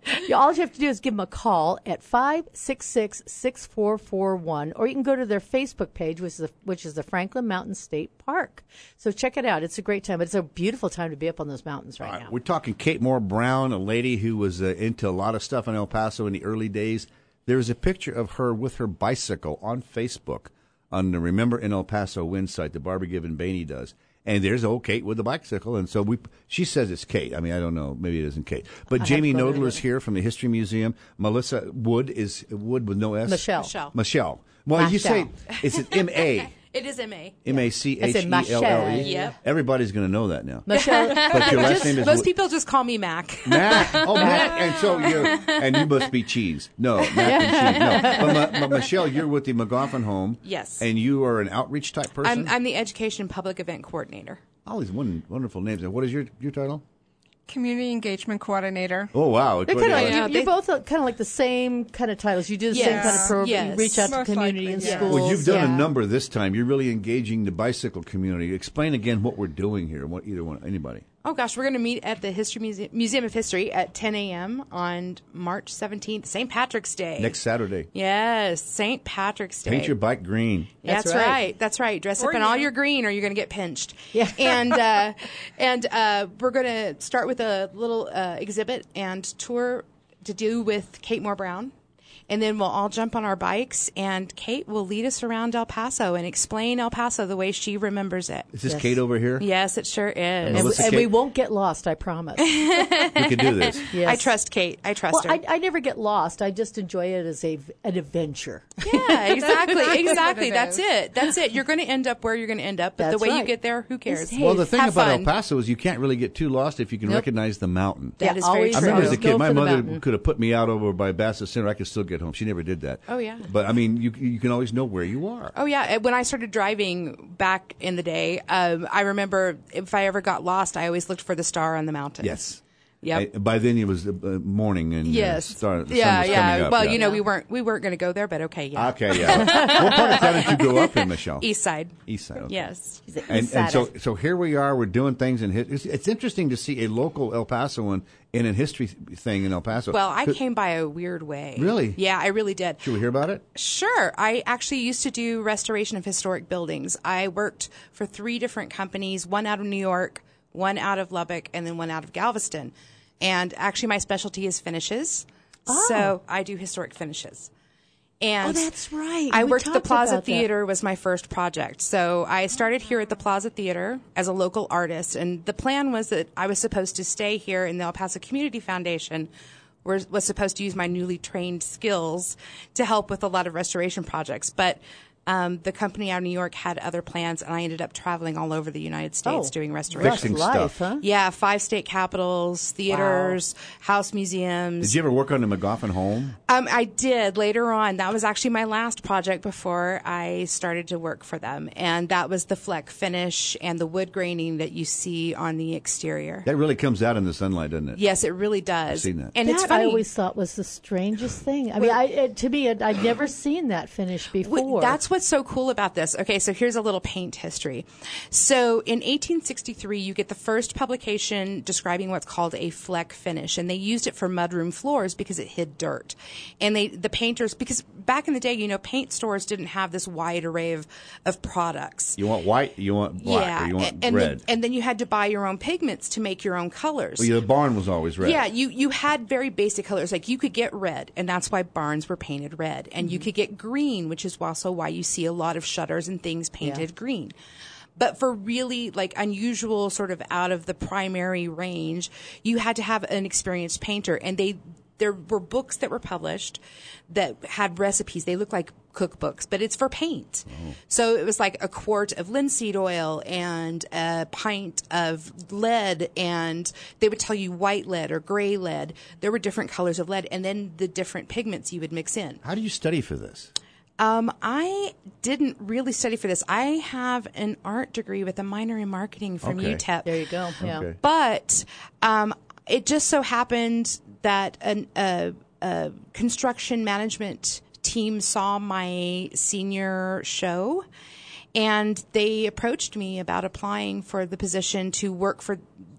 Yeah, all you have to do is give them a call at five six six, six four four one, or you can go to their Facebook page, which is the, which is the Franklin Mountain State Park. So check it out. It's a great time. It's a beautiful time to be up on those mountains right, All right, now. We're talking Kate Moore Brown, a lady who was uh, into a lot of stuff in El Paso in the early days. There's a picture of her with her bicycle on Facebook on the Remember in El Paso Win site that Barbara Given Bainey does. And there's old Kate with the bicycle, and so we. She says it's Kate. I mean, I don't know. Maybe it isn't Kate. But I Jamie have to go Nodler to is here from the History Museum. Melissa Wood is Wood with no S. Michelle. Michelle. Michelle. Well, you say it's an M A. It is M A. M A C H It's E a L L E. Michelle. Yep. Everybody's going to know that now. Michelle. But your last Just- name is most Wood- people just call me Mac. Mac. Oh, Mac. And so you and you must be cheese. No, Mac and cheese. No. But, Ma- but Michelle, you're with the McGoffin Home. Yes. And you are an outreach type person. I'm, I'm the Education Public Event Coordinator. All these one, wonderful names. And what is your your title? Community Engagement Coordinator. Oh wow! They're kind of like, Yeah, you're, they- you're both kind of like the same kind of titles. You do the same Yes, kind of program. yes. You reach out to Most community likely, and yes. schools. Well, you've done yeah. a number this time. You're really engaging the bicycle community. Explain again what we're doing here. What either one, anybody. Oh gosh, we're going to meet at the History Muse- Museum of History at ten a.m. on March seventeenth, Saint Patrick's Day. Next Saturday. Yes, Saint Patrick's Day. Paint your bike green. That's, That's right. right. That's right. Dress Or up in you. all your green, or you're going to get pinched. Yeah. And uh, and uh, we're going to start with a little uh, exhibit and tour to do with Kate Moore Brown. And then we'll all jump on our bikes, and Kate will lead us around El Paso and explain El Paso the way she remembers it. Is this Yes. Kate over here? Yes, it sure is. And, we, Melissa and Kate? we won't get lost, I promise. We could do this. Yes. I trust Kate. I trust Well, her. I, I never get lost. I just enjoy it as a an adventure. Yeah, exactly, exactly. it That's is. it. That's it. You're going to end up where you're going to end up, but That's the way you right. get there, who cares? Hey, Well, the thing have about fun. El Paso is you can't really get too lost if you can Nope. recognize the mountain. That Yeah, is very always I true. remember as a Go kid, my for the mother mountain. could have put me out over by Bassett Center. I could still get home. She never did that. Oh, yeah. But I mean, you you can always know where you are. Oh yeah, when I started driving back in the day, um, I remember if I ever got lost, I always looked for the star on the mountain. Yes. Yep. And by then it was uh, morning and Yes. uh, star, the sun yeah, was yeah. coming up. Well, yeah. you know, we weren't we weren't going to go there, but okay, yeah. Okay, yeah. What part of town did you grow up in, Michelle? East Side. East Side. Okay. Yes. And, and so, so here we are. We're doing things in his, it's, it's interesting to see a local El Pasoan in a history thing in El Paso. Well, I 'Cause- came by a weird way. Really? Yeah, I really did. Should we hear about it? Sure. I actually used to do restoration of historic buildings. I worked for three different companies, one out of New York, one out of Lubbock, and then one out of Galveston. And actually my specialty is finishes. Oh. So I do historic finishes. And Oh, that's right. I We worked at the talked Plaza about that. Theater was my first project. So I started here at the Plaza Theater as a local artist. And the plan was that I was supposed to stay here in the El Paso Community Foundation, was, was supposed to use my newly trained skills to help with a lot of restoration projects. But um, the company out of New York had other plans, and I ended up traveling all over the United States Oh, doing restoration. Fixing life, stuff. huh? Yeah, five state capitals, theaters, house museums. Did you ever work on the McGoffin home? Um, I did later on. That was actually my last project before I started to work for them. And that was the Fleck finish and the wood graining that you see on the exterior. That really comes out in the sunlight, doesn't it? Yes, it really does. I've seen that. And that it's funny. I always thought was the strangest thing. I mean, I, it, to me, it, I'd never seen that finish before. Wh- That's what's so cool about this. Okay, so here's a little paint history. So in eighteen sixty-three, you get the first publication describing what's called a Fleck finish, and they used it for mudroom floors because it hid dirt. And they, the painters, because back in the day, you know, paint stores didn't have this wide array of, of products. You want white, you want black, yeah, or you want and, and red. Then, and then you had to buy your own pigments to make your own colors. Well, yeah, the barn was always red. Yeah, you, you had very basic colors. Like you could get red, and that's why barns were painted red. And you could get green, which is also why you see a lot of shutters and things painted Yeah. green. But for really like unusual, sort of out of the primary range, you had to have an experienced painter. And they, there were books that were published that had recipes. They look like cookbooks, but it's for paint. Oh. So it was like a quart of linseed oil and a pint of lead, and they would tell you white lead or gray lead. There were different colors of lead, and then the different pigments you would mix in. How do you study for this? Um, I didn't really study for this. I have an art degree with a minor in marketing from Okay. U T E P. There you go. Yeah. Okay. But um, it just so happened that an, a, a construction management team saw my senior show, and they approached me about applying for the position to work for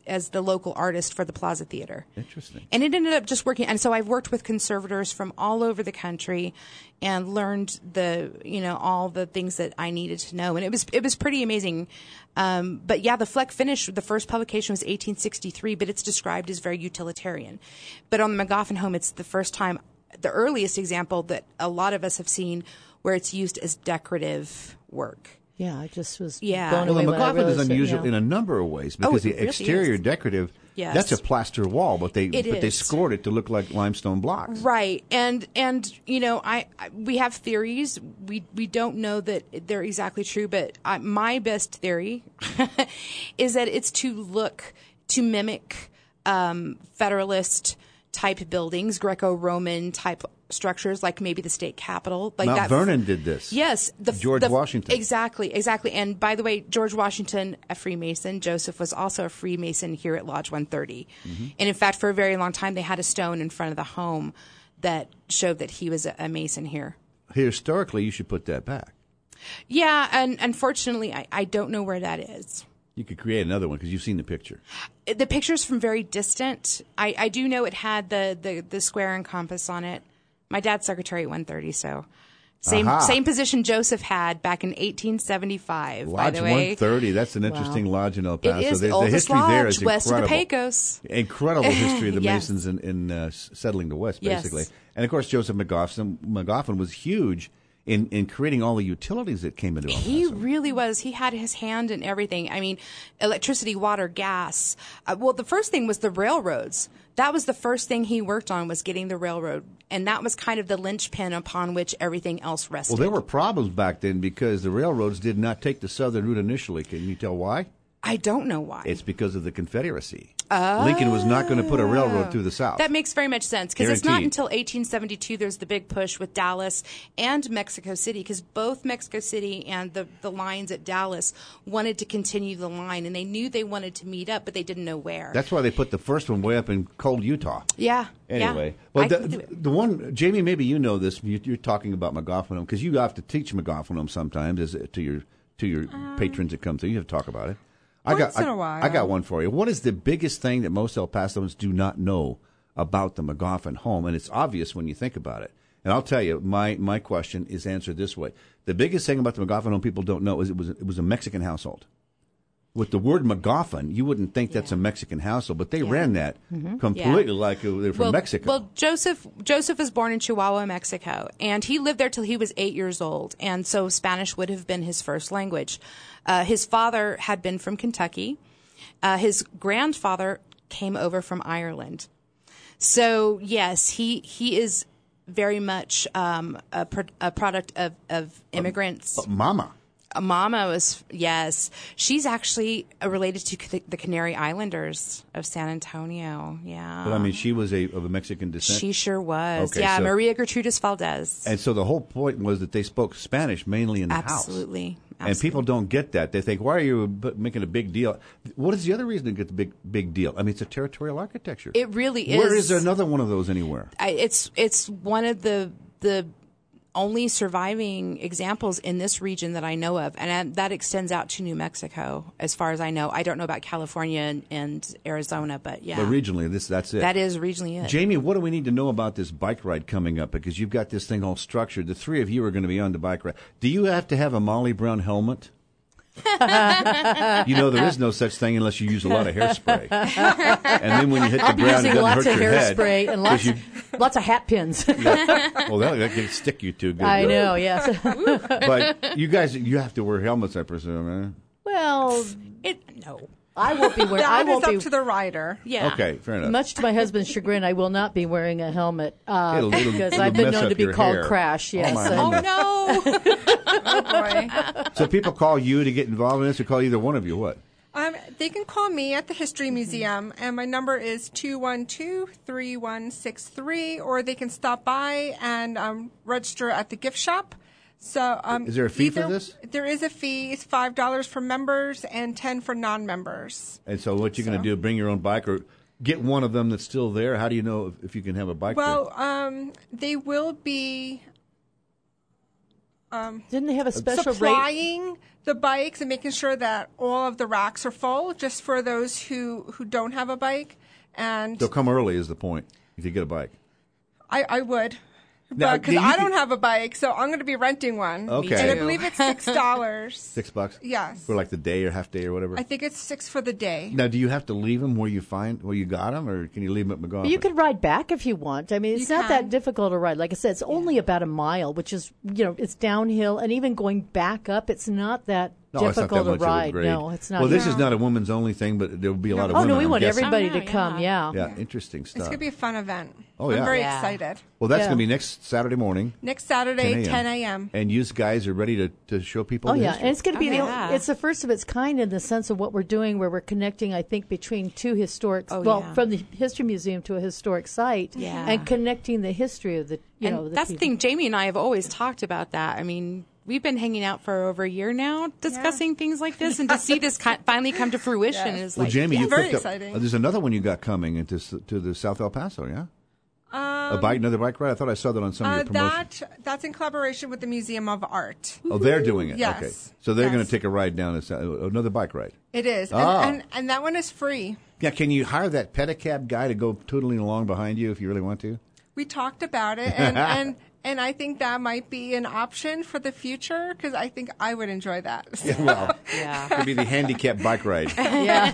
as the local artist for the Plaza Theater. Interesting. And it ended up just working. And so I've worked with conservators from all over the country and learned the, you know, all the things that I needed to know. And it was, it was pretty amazing. Um, but yeah, the Fleck finish, the first publication was eighteen sixty-three, but it's described as very utilitarian. But on the McGoffin home, it's the first time, the earliest example that a lot of us have seen where it's used as decorative work. Yeah, I just was yeah. blown well, away the when I McGoffin is realized it, unusual yeah. in a number of ways Oh, because it the really exterior is. decorative, Yes. that's a plaster wall, but they It but they is. scored it to look like limestone blocks. Right. And, and, you know, I, I we have theories. We, we don't know that they're exactly true, but I, my best theory is that it's to look, to mimic, um, Federalist type buildings, Greco-Roman type structures, like maybe the state capitol. Like Mount that. Vernon did this. Yes. The, George the, Washington. Exactly, exactly. And by the way, George Washington, a Freemason. Joseph was also a Freemason here at Lodge one thirty. Mm-hmm. And in fact, for a very long time, they had a stone in front of the home that showed that he was a, a Mason here. Historically, you should put that back. Yeah, and unfortunately, I, I don't know where that is. You could create another one because you've seen the picture. The picture's from very distant. I, I do know it had the, the, the square and compass on it. My dad's secretary at one thirty, so same Aha. same position Joseph had back in eighteen seventy-five. Lodge by the way, one thirty. That's an interesting Wow. lodge in El Paso. It is the, the oldest history there lodge is west of the incredible. Pecos. Incredible history of the Yes. Masons in, in uh, s- settling the West, Yes. basically. And of course, Joseph McGoffin, McGoffin was huge in, in creating all the utilities that came into El Paso. He really was. He had his hand in everything. I mean, electricity, water, gas. Uh, well, the first thing was the railroads. That was the first thing he worked on, was getting the railroad. And that was kind of the linchpin upon which everything else rested. Well, there were problems back then because the railroads did not take the southern route initially. Can you tell why? I don't know why. It's because of the Confederacy. Oh. Lincoln was not going to put a railroad through the South. That makes very much sense, because it's not Guaranteed. until eighteen seventy-two there's the big push with Dallas and Mexico City, because both Mexico City and the, the lines at Dallas wanted to continue the line, and they knew they wanted to meet up, but they didn't know where. That's why they put the first one way up in cold Utah. yeah. Anyway, yeah. well, I the, can do it. the one, Jamie, maybe you know this. You, you're talking about McGoffin because you have to teach McGoffin sometimes as, to your to your Um, patrons that come through. You have to talk about it. once I got, in I, a while. I got one for you. What is the biggest thing that most El Pasoans do not know about the McGoffin home? And it's obvious when you think about it. And I'll tell you, my, my question is answered this way. The biggest thing about the McGoffin home people don't know is it was it was a Mexican household. With the word McGoffin, you wouldn't think that's a Mexican household, but they ran that Mhm. completely Yeah. like they're from well, Mexico. Well, Joseph Joseph was born in Chihuahua, Mexico, and he lived there till he was eight years old, and so Spanish would have been his first language. Uh, his father had been from Kentucky. Uh, his grandfather came over from Ireland. So yes, he he is very much um, a, pro- a product of, of immigrants. But Mama. Uh, Mama was, yes. She's actually uh, related to c- the Canary Islanders of San Antonio. Yeah. But I mean, she was a of a Mexican descent. She sure was. Okay, yeah, so- Maria Gertrudis Valdez. And so the whole point was that they spoke Spanish mainly in the house. Absolutely. And people don't get that. They think, why are you b- making a big deal? What is the other reason to get the big big deal? I mean, it's a territorial architecture. It really is. Where is there another one of those anywhere? I, it's it's one of the the only surviving examples in this region that I know of, and uh, that extends out to New Mexico, as far as I know. I don't know about California and, and Arizona, but yeah, But regionally, this that's it. that is regionally it. Jamie, what do we need to know about this bike ride coming up? Because you've got this thing all structured. The three of you are going to be on the bike ride. Do you have to have a Molly Brown helmet? You know, there is no such thing unless you use a lot of hairspray. And then when you hit the I'll be ground, it using doesn't lots hurt of your head. hairspray and 'cause lots, you- lots of hat pins. well, that that can stick you too good. I know, yes. But you guys, you have to wear helmets, I presume, right? Well, it no. I won't be wearing. I That won't is up be. to the rider. Yeah. Okay, fair enough. Much to my husband's chagrin, I will not be wearing a helmet uh, It'll- it'll- because it'll I've been mess known up to be your called hair. Crash. Oh, Yes. my And- goodness. Oh no. Oh boy. So people call you to get involved in this, or call either one of you? What? Um, they can call me at the History Museum, and my number is two one two, three one six three, or they can stop by and um, register at the gift shop. So, um, Is there a fee for either- this? There is a fee. It's five dollars for members and ten for non-members. And so, what you're going to do? Bring your own bike, or get one of them that's still there? How do you know if, if you can have a bike? Well, um, they will be um, Didn't they have a special rate? supplying the bikes and making sure that all of the racks are full, just for those who, who don't have a bike. And They'll come early is the point if you get a bike. I, I would. Now, Because do you I don't can- have a bike, so I'm going to be renting one. Okay. And I Me too. believe it's six dollars. Six bucks? Yes. For like the day or half day or whatever? I think it's six for the day. Now, do you have to leave them where you find where you got them, or can you leave them at McGoffin? But you could ride back if you want. I mean, it's You not can. that difficult to ride. Like I said, it's only about a mile, which is, you know, it's downhill. And even going back up, it's not that No, it's not difficult that much to of a ride. grade. No, it's not. Well, this no. is not a women's only thing, but there will be a lot of Oh, women. no, we I'm want guessing. everybody Oh, to yeah, come, yeah. Yeah, interesting It's stuff. going to be a fun event. Oh, yeah. I'm very Yeah. excited. Well, that's Yeah. going to be next Saturday morning. Next Saturday, ten a.m. And you guys are ready to, to show people Oh the yeah, history. and it's going to be Oh, the, yeah. it's the first of its kind in the sense of what we're doing, where we're connecting, I think, between two historic, Oh, well, yeah. from the history museum to a historic site, Yeah. and connecting the history of the, you and know, the that's the people. thing. Jamie and I have always talked about that. I mean, we've been hanging out for over a year now, discussing things like this, and to see this ki- finally come to fruition is well, like, Jamie, yeah. you very picked up. exciting. uh, there's another one you got coming into s- to the South El Paso, yeah? Um, a bike, another bike ride. I thought I saw that on some of uh, your promotions. that that's in collaboration with the Museum of Art. Oh, they're doing it. Yes. Okay, so they're Yes. going to take a ride down to Sou- another bike ride. It is, and, Ah. and and that one is free. Yeah, can you hire that pedicab guy to go tootling along behind you if you really want to? We talked about it, and and, and I think that might be an option for the future because I think I would enjoy that. Yeah, well, Yeah. it'd be the handicap bike ride. yeah,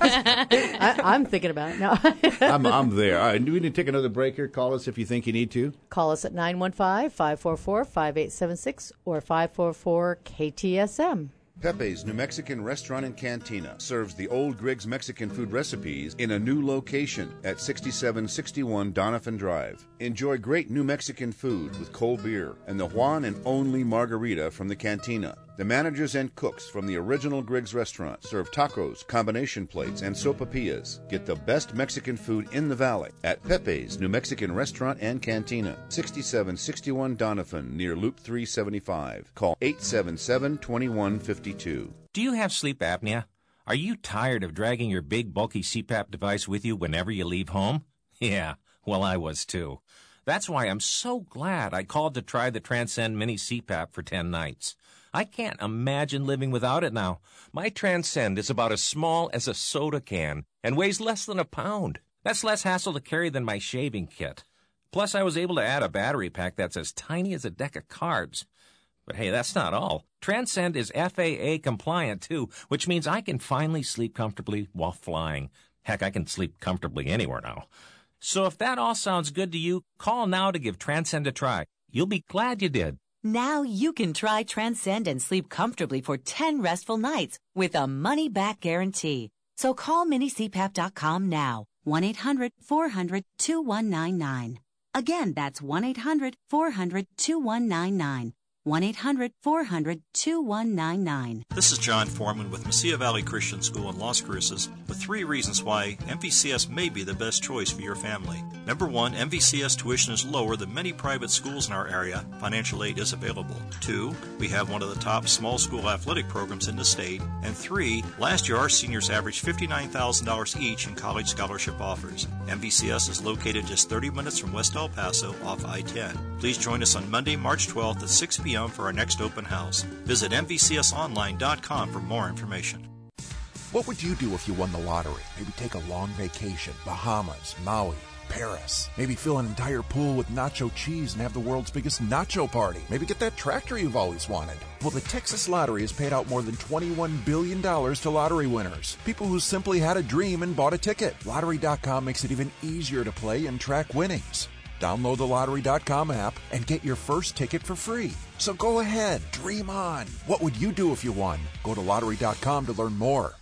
I, I'm thinking about it now. I'm, I'm there. All right, do we need to take another break here? Call us if you think you need to. Call us at nine one five, five four four, five eight seven six or five four four K T S M. Pepe's New Mexican Restaurant and Cantina serves the old Griggs Mexican food recipes in a new location at sixty-seven sixty-one Doniphan Drive. Enjoy great New Mexican food with cold beer and the one and only margarita from the cantina. The managers and cooks from the original Griggs restaurant serve tacos, combination plates, and sopapillas. Get the best Mexican food in the valley at Pepe's New Mexican Restaurant and Cantina, sixty-seven sixty-one Doniphan, near Loop three seventy-five. Call eight seven seven, two one five two. Do you have sleep apnea? Are you tired of dragging your big, bulky C PAP device with you whenever you leave home? Yeah, well, I was too. That's why I'm so glad I called to try the Transcend Mini C PAP for ten nights. I can't imagine living without it now. My Transcend is about as small as a soda can and weighs less than a pound. That's less hassle to carry than my shaving kit. Plus, I was able to add a battery pack that's as tiny as a deck of cards. But hey, that's not all. Transcend is F A A compliant, too, which means I can finally sleep comfortably while flying. Heck, I can sleep comfortably anywhere now. So if that all sounds good to you, call now to give Transcend a try. You'll be glad you did. Now you can try Transcend and sleep comfortably for ten restful nights with a money-back guarantee. So call mini C PAP dot com now. one eight hundred, four hundred, two one nine nine. Again, that's one eight hundred, four hundred, two one nine nine. one eight hundred, four hundred, two one nine nine. This is John Foreman with Mesilla Valley Christian School in Las Cruces with three reasons why M V C S may be the best choice for your family. Number one, M V C S tuition is lower than many private schools in our area. Financial aid is available. Two, we have one of the top small school athletic programs in the state. And three, last year our seniors averaged fifty-nine thousand dollars each in college scholarship offers. M V C S is located just thirty minutes from West El Paso off I ten. Please join us on Monday, March twelfth at six p.m. for our next open house. Visit M V C S online dot com for more information. What would you do if you won the lottery? Maybe take a long vacation, Bahamas, Maui, Paris. Maybe fill an entire pool with nacho cheese and have the world's biggest nacho party. Maybe get that tractor you've always wanted. Well, the Texas Lottery has paid out more than twenty-one billion dollars to lottery winners. People who simply had a dream and bought a ticket. Lottery dot com makes it even easier to play and track winnings. Download the Lottery dot com app and get your first ticket for free. So go ahead, dream on. What would you do if you won? Go to Lottery dot com to learn more.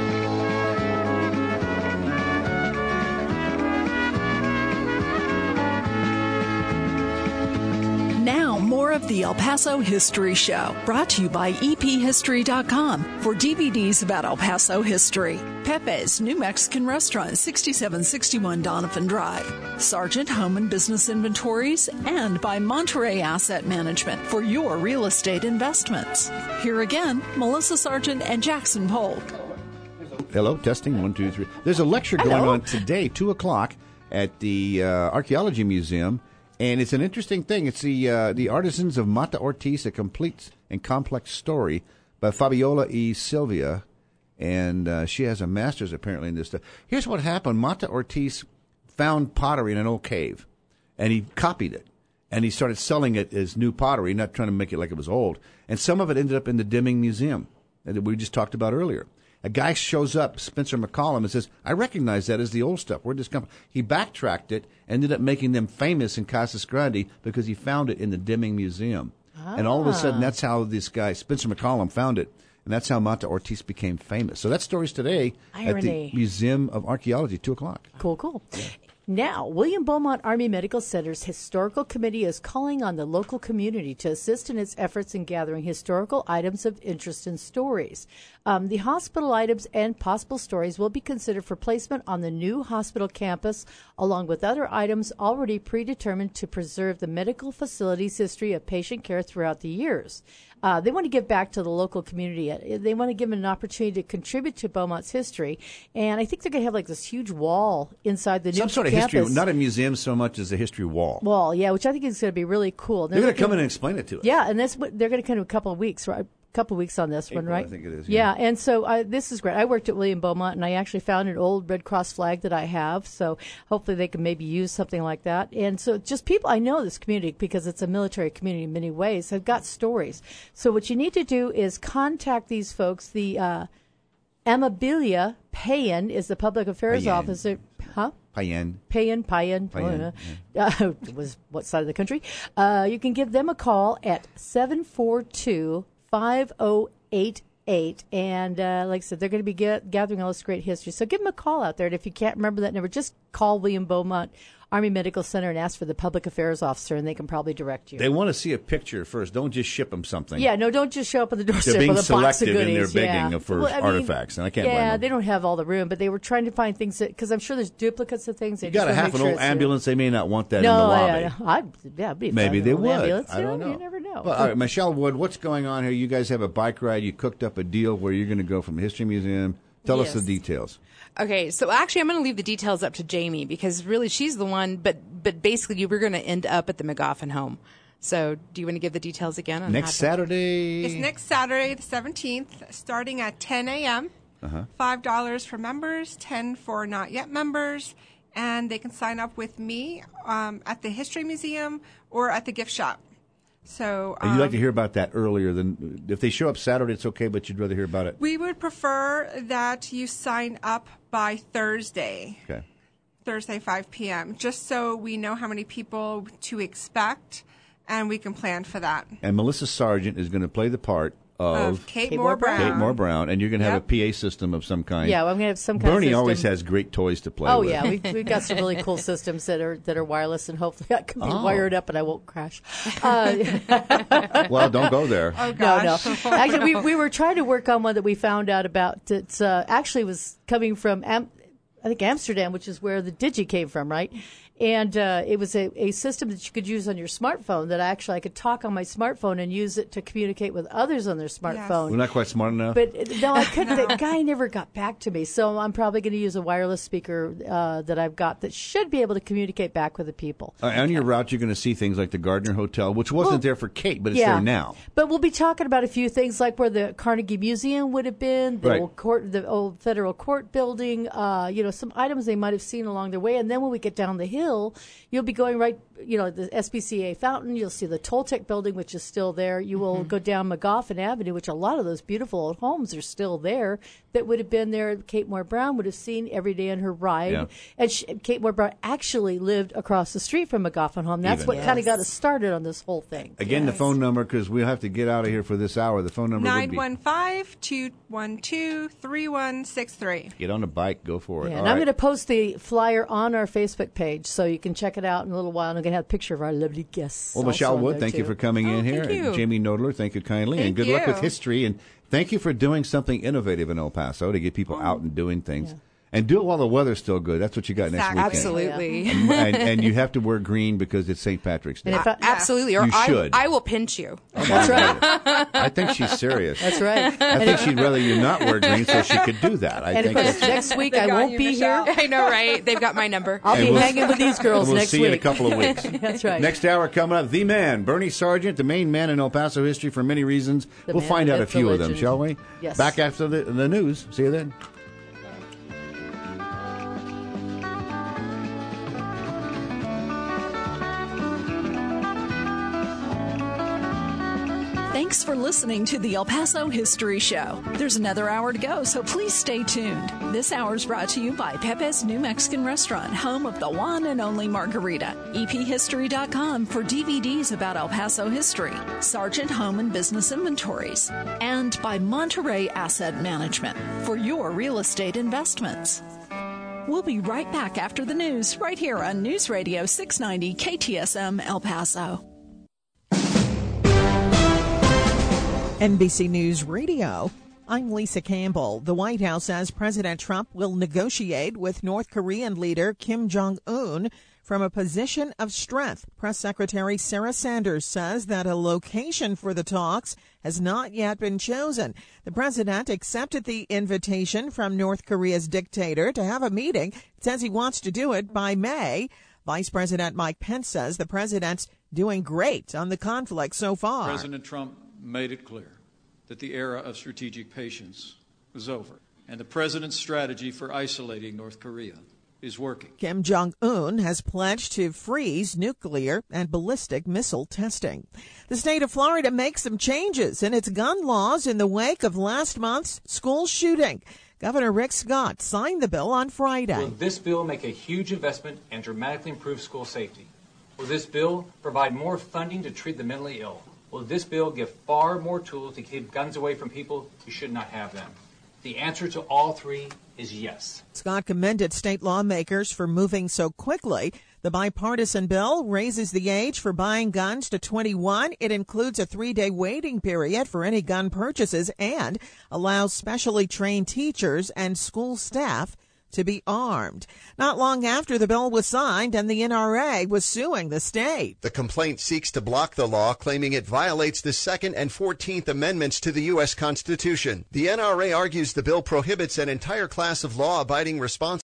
Now, more of the El Paso History Show, brought to you by E P history dot com for D V Ds about El Paso history. Pepe's New Mexican Restaurant, sixty-seven sixty-one Doniphan Drive. Sargent Home and Business Inventories, and by Monterey Asset Management for your real estate investments. Here again, Melissa Sargent and Jackson Polk. Hello, testing, one, two, three. There's a lecture Hello. going on today, two o'clock, at the uh, Archaeology Museum. And it's an interesting thing. It's the uh, the Artisans of Mata Ortiz, a complete and complex story by Fabiola E. Silvia. And uh, she has a master's, apparently, in this stuff. Here's what happened. Mata Ortiz found pottery in an old cave, and he copied it. And he started selling it as new pottery, not trying to make it like it was old. And some of it ended up in the Deming Museum that we just talked about earlier. A guy shows up, Spencer McCollum, and says, I recognize that as the old stuff. Where'd this come from? He backtracked it, ended up making them famous in Casas Grande because he found it in the Deming Museum. Ah. And all of a sudden, that's how this guy, Spencer McCollum, found it. And that's how Mata Ortiz became famous. So that story's today Irony. at the Museum of Archaeology, two o'clock. Cool, cool. Yeah. Now, William Beaumont Army Medical Center's Historical Committee is calling on the local community to assist in its efforts in gathering historical items of interest and stories. Um, the hospital items and possible stories will be considered for placement on the new hospital campus, along with other items already predetermined to preserve the medical facility's history of patient care throughout the years. Uh, they want to give back to the local community. They want to give them an opportunity to contribute to Beaumont's history. And I think they're going to have like this huge wall inside the new campus. Some sort of history, not a museum so much as a history wall. Wall, yeah, which I think is going to be really cool. They're, they're going to come in and explain it to us. Yeah, and that's what they're going to come in a couple of weeks, right? Couple of weeks on this April, one, right? I think it is. Yeah, yeah. and so uh, this is great. I worked at William Beaumont, and I actually found an old Red Cross flag that I have. So hopefully they can maybe use something like that. And so just people, I know this community because it's a military community in many ways, have got stories. So what you need to do is contact these folks. The uh, Amabilia Payan is the public affairs Payan. officer. Huh? Payan. Payan, Payan, Payan. uh, was what side of the country? Uh, you can give them a call at seven four two, five oh eight eight, and uh, like I said, they're going to be get, gathering all this great history. So give them a call out there, and if you can't remember that number, just call William Beaumont Army Medical Center and ask for the public affairs officer, and they can probably direct you. They want to see a picture first. Don't just ship them something. Yeah, no, don't just show up at the doorstep they're being with a box of selective goodies. and they're begging yeah. for well, I mean, artifacts, and I can't yeah, blame them. they don't have all the room, but they were trying to find things that, because I'm sure there's duplicates of things. They You just got to wanna have make an sure old it's ambulance. They may not want that no, in the lobby. Yeah, I, yeah, it'd be Maybe fun, they an would. Ambulance. I don't yeah, know. You never know. Well, all right, Michelle Wood, what's going on here? You guys have a bike ride. You cooked up a deal where you're going to go from the History Museum. Tell Yes. us the details. Okay, so actually I'm going to leave the details up to Jamie because really she's the one, but but basically we're going to end up at the McGoffin home. So do you want to give the details again? On Next how to- Saturday? It's next Saturday, the seventeenth, starting at ten a.m. Uh-huh. five dollars for members, ten dollars for not yet members, and they can sign up with me um, at the History Museum or at the gift shop. So And um, you'd like to hear about that earlier than if they show up Saturday. It's okay, but you'd rather hear about it. we would prefer that you sign up by Thursday. Okay. Thursday, five p.m., just so we know how many people to expect, and we can plan for that. And Melissa Sargent is going to play the part of, Of Kate Moore Brown. Kate Moore Brown, and you're going to have Yep. a P A system of some kind. Yeah, well, I'm going to have some kind of Bernie system. always has great toys to play Oh with. yeah, we've, we've got some really cool systems that are that are wireless, and hopefully I can be Oh. wired up and I won't crash. Uh, Well, don't go there. Oh, no, gosh. no. Actually, we we were trying to work on one that we found out about that uh, actually was coming from Am- I think Amsterdam, which is where the Digi came from, right? And uh, it was a, a system that you could use on your smartphone that actually I could talk on my smartphone and use it to communicate with others on their smartphone. We're not quite smart enough. But uh, no, I couldn't. The guy never got back to me, so I'm probably going to use a wireless speaker uh, that I've got that should be able to communicate back with the people. Uh, on your route, you're going to see things like the Gardner Hotel, which wasn't Well, there for Kate, but it's yeah. there now. But we'll be talking about a few things like where the Carnegie Museum would have been, the Right. old court, the old federal court building. Uh, you know, some items they might have seen along their way, and then when we get down the hill, you'll be going right. You know, the S P C A fountain. You'll see the Toltec building, which is still there. You will Mm-hmm. go down McGoffin Avenue, which a lot of those beautiful old homes are still there. That would have been there. Kate Moore Brown would have seen every day on her ride. Yeah. And she, Kate Moore Brown actually lived across the street from McGoffin Home. That's Even. what kind of Yes. got us started on this whole thing. Again, the phone number, because we'll have to get out of here for this hour. The phone number would nine be... one five, two one two, three one six three. Get on a bike, go for it. Yeah, All and I'm right. going to post the flyer on our Facebook page, so you can check it out in a little while. And I'm going to have a picture of our lovely guests. Well, also Michelle on Wood, there, thank you too. for coming Oh, in here. thank you. And Jamie Nodler, thank you kindly. Thank and good luck you. with history. And thank you for doing something innovative in El Paso to get people out and doing things. And do it while the weather's still good. That's what you got next weekend. Absolutely. And, and, and you have to wear green because it's Saint Patrick's Day. I, absolutely. Or you I, should. I will pinch you. Oh, that's right. I think she's serious. That's right. I think she'd rather you not wear green so she could do that. I and think of course, next week I won't be here. I know, right? They've got my number. I'll And be we'll- hanging with these girls we'll next see week. you in a couple of weeks. That's right. Next hour coming up, the man, Bernie Sargent, the main man in El Paso history for many reasons. The we'll man, find the out a myth, few the of them, legend. shall we? Yes. Back after the, the news. See you then. Thanks for listening to the El Paso History Show. There's another hour to go, so please stay tuned. This hour is brought to you by Pepe's New Mexican Restaurant, home of the one and only margarita. E P history dot com for D V Ds about El Paso history. Sargent Home and Business Inventories. And by Monterey Asset Management for your real estate investments. We'll be right back after the news, right here on News Radio six ninety K T S M El Paso. N B C News Radio, I'm Lisa Campbell. The White House says President Trump will negotiate with North Korean leader Kim Jong-un from a position of strength. Press Secretary Sarah Sanders says that a location for the talks has not yet been chosen. The president accepted the invitation from North Korea's dictator to have a meeting. It says he wants to do it by May. Vice President Mike Pence says the president's doing great on the conflict so far. President Trump made it clear that the era of strategic patience was over, and the president's strategy for isolating North Korea is working. Kim Jong-un has pledged to freeze nuclear and ballistic missile testing. The state of Florida makes some changes in its gun laws in the wake of last month's school shooting. Governor Rick Scott signed the bill on Friday. Will this bill make a huge investment and dramatically improve school safety? Will this bill provide more funding to treat the mentally ill? Will this bill give far more tools to keep guns away from people who should not have them? The answer to all three is yes. Scott commended state lawmakers for moving so quickly. The bipartisan bill raises the age for buying guns to twenty-one. It includes a three-day waiting period for any gun purchases and allows specially trained teachers and school staff to be armed. Not long after the bill was signed and the N R A was suing the state. The complaint seeks to block the law, claiming it violates the Second and Fourteenth Amendments to the U S Constitution. The N R A argues the bill prohibits an entire class of law-abiding responsible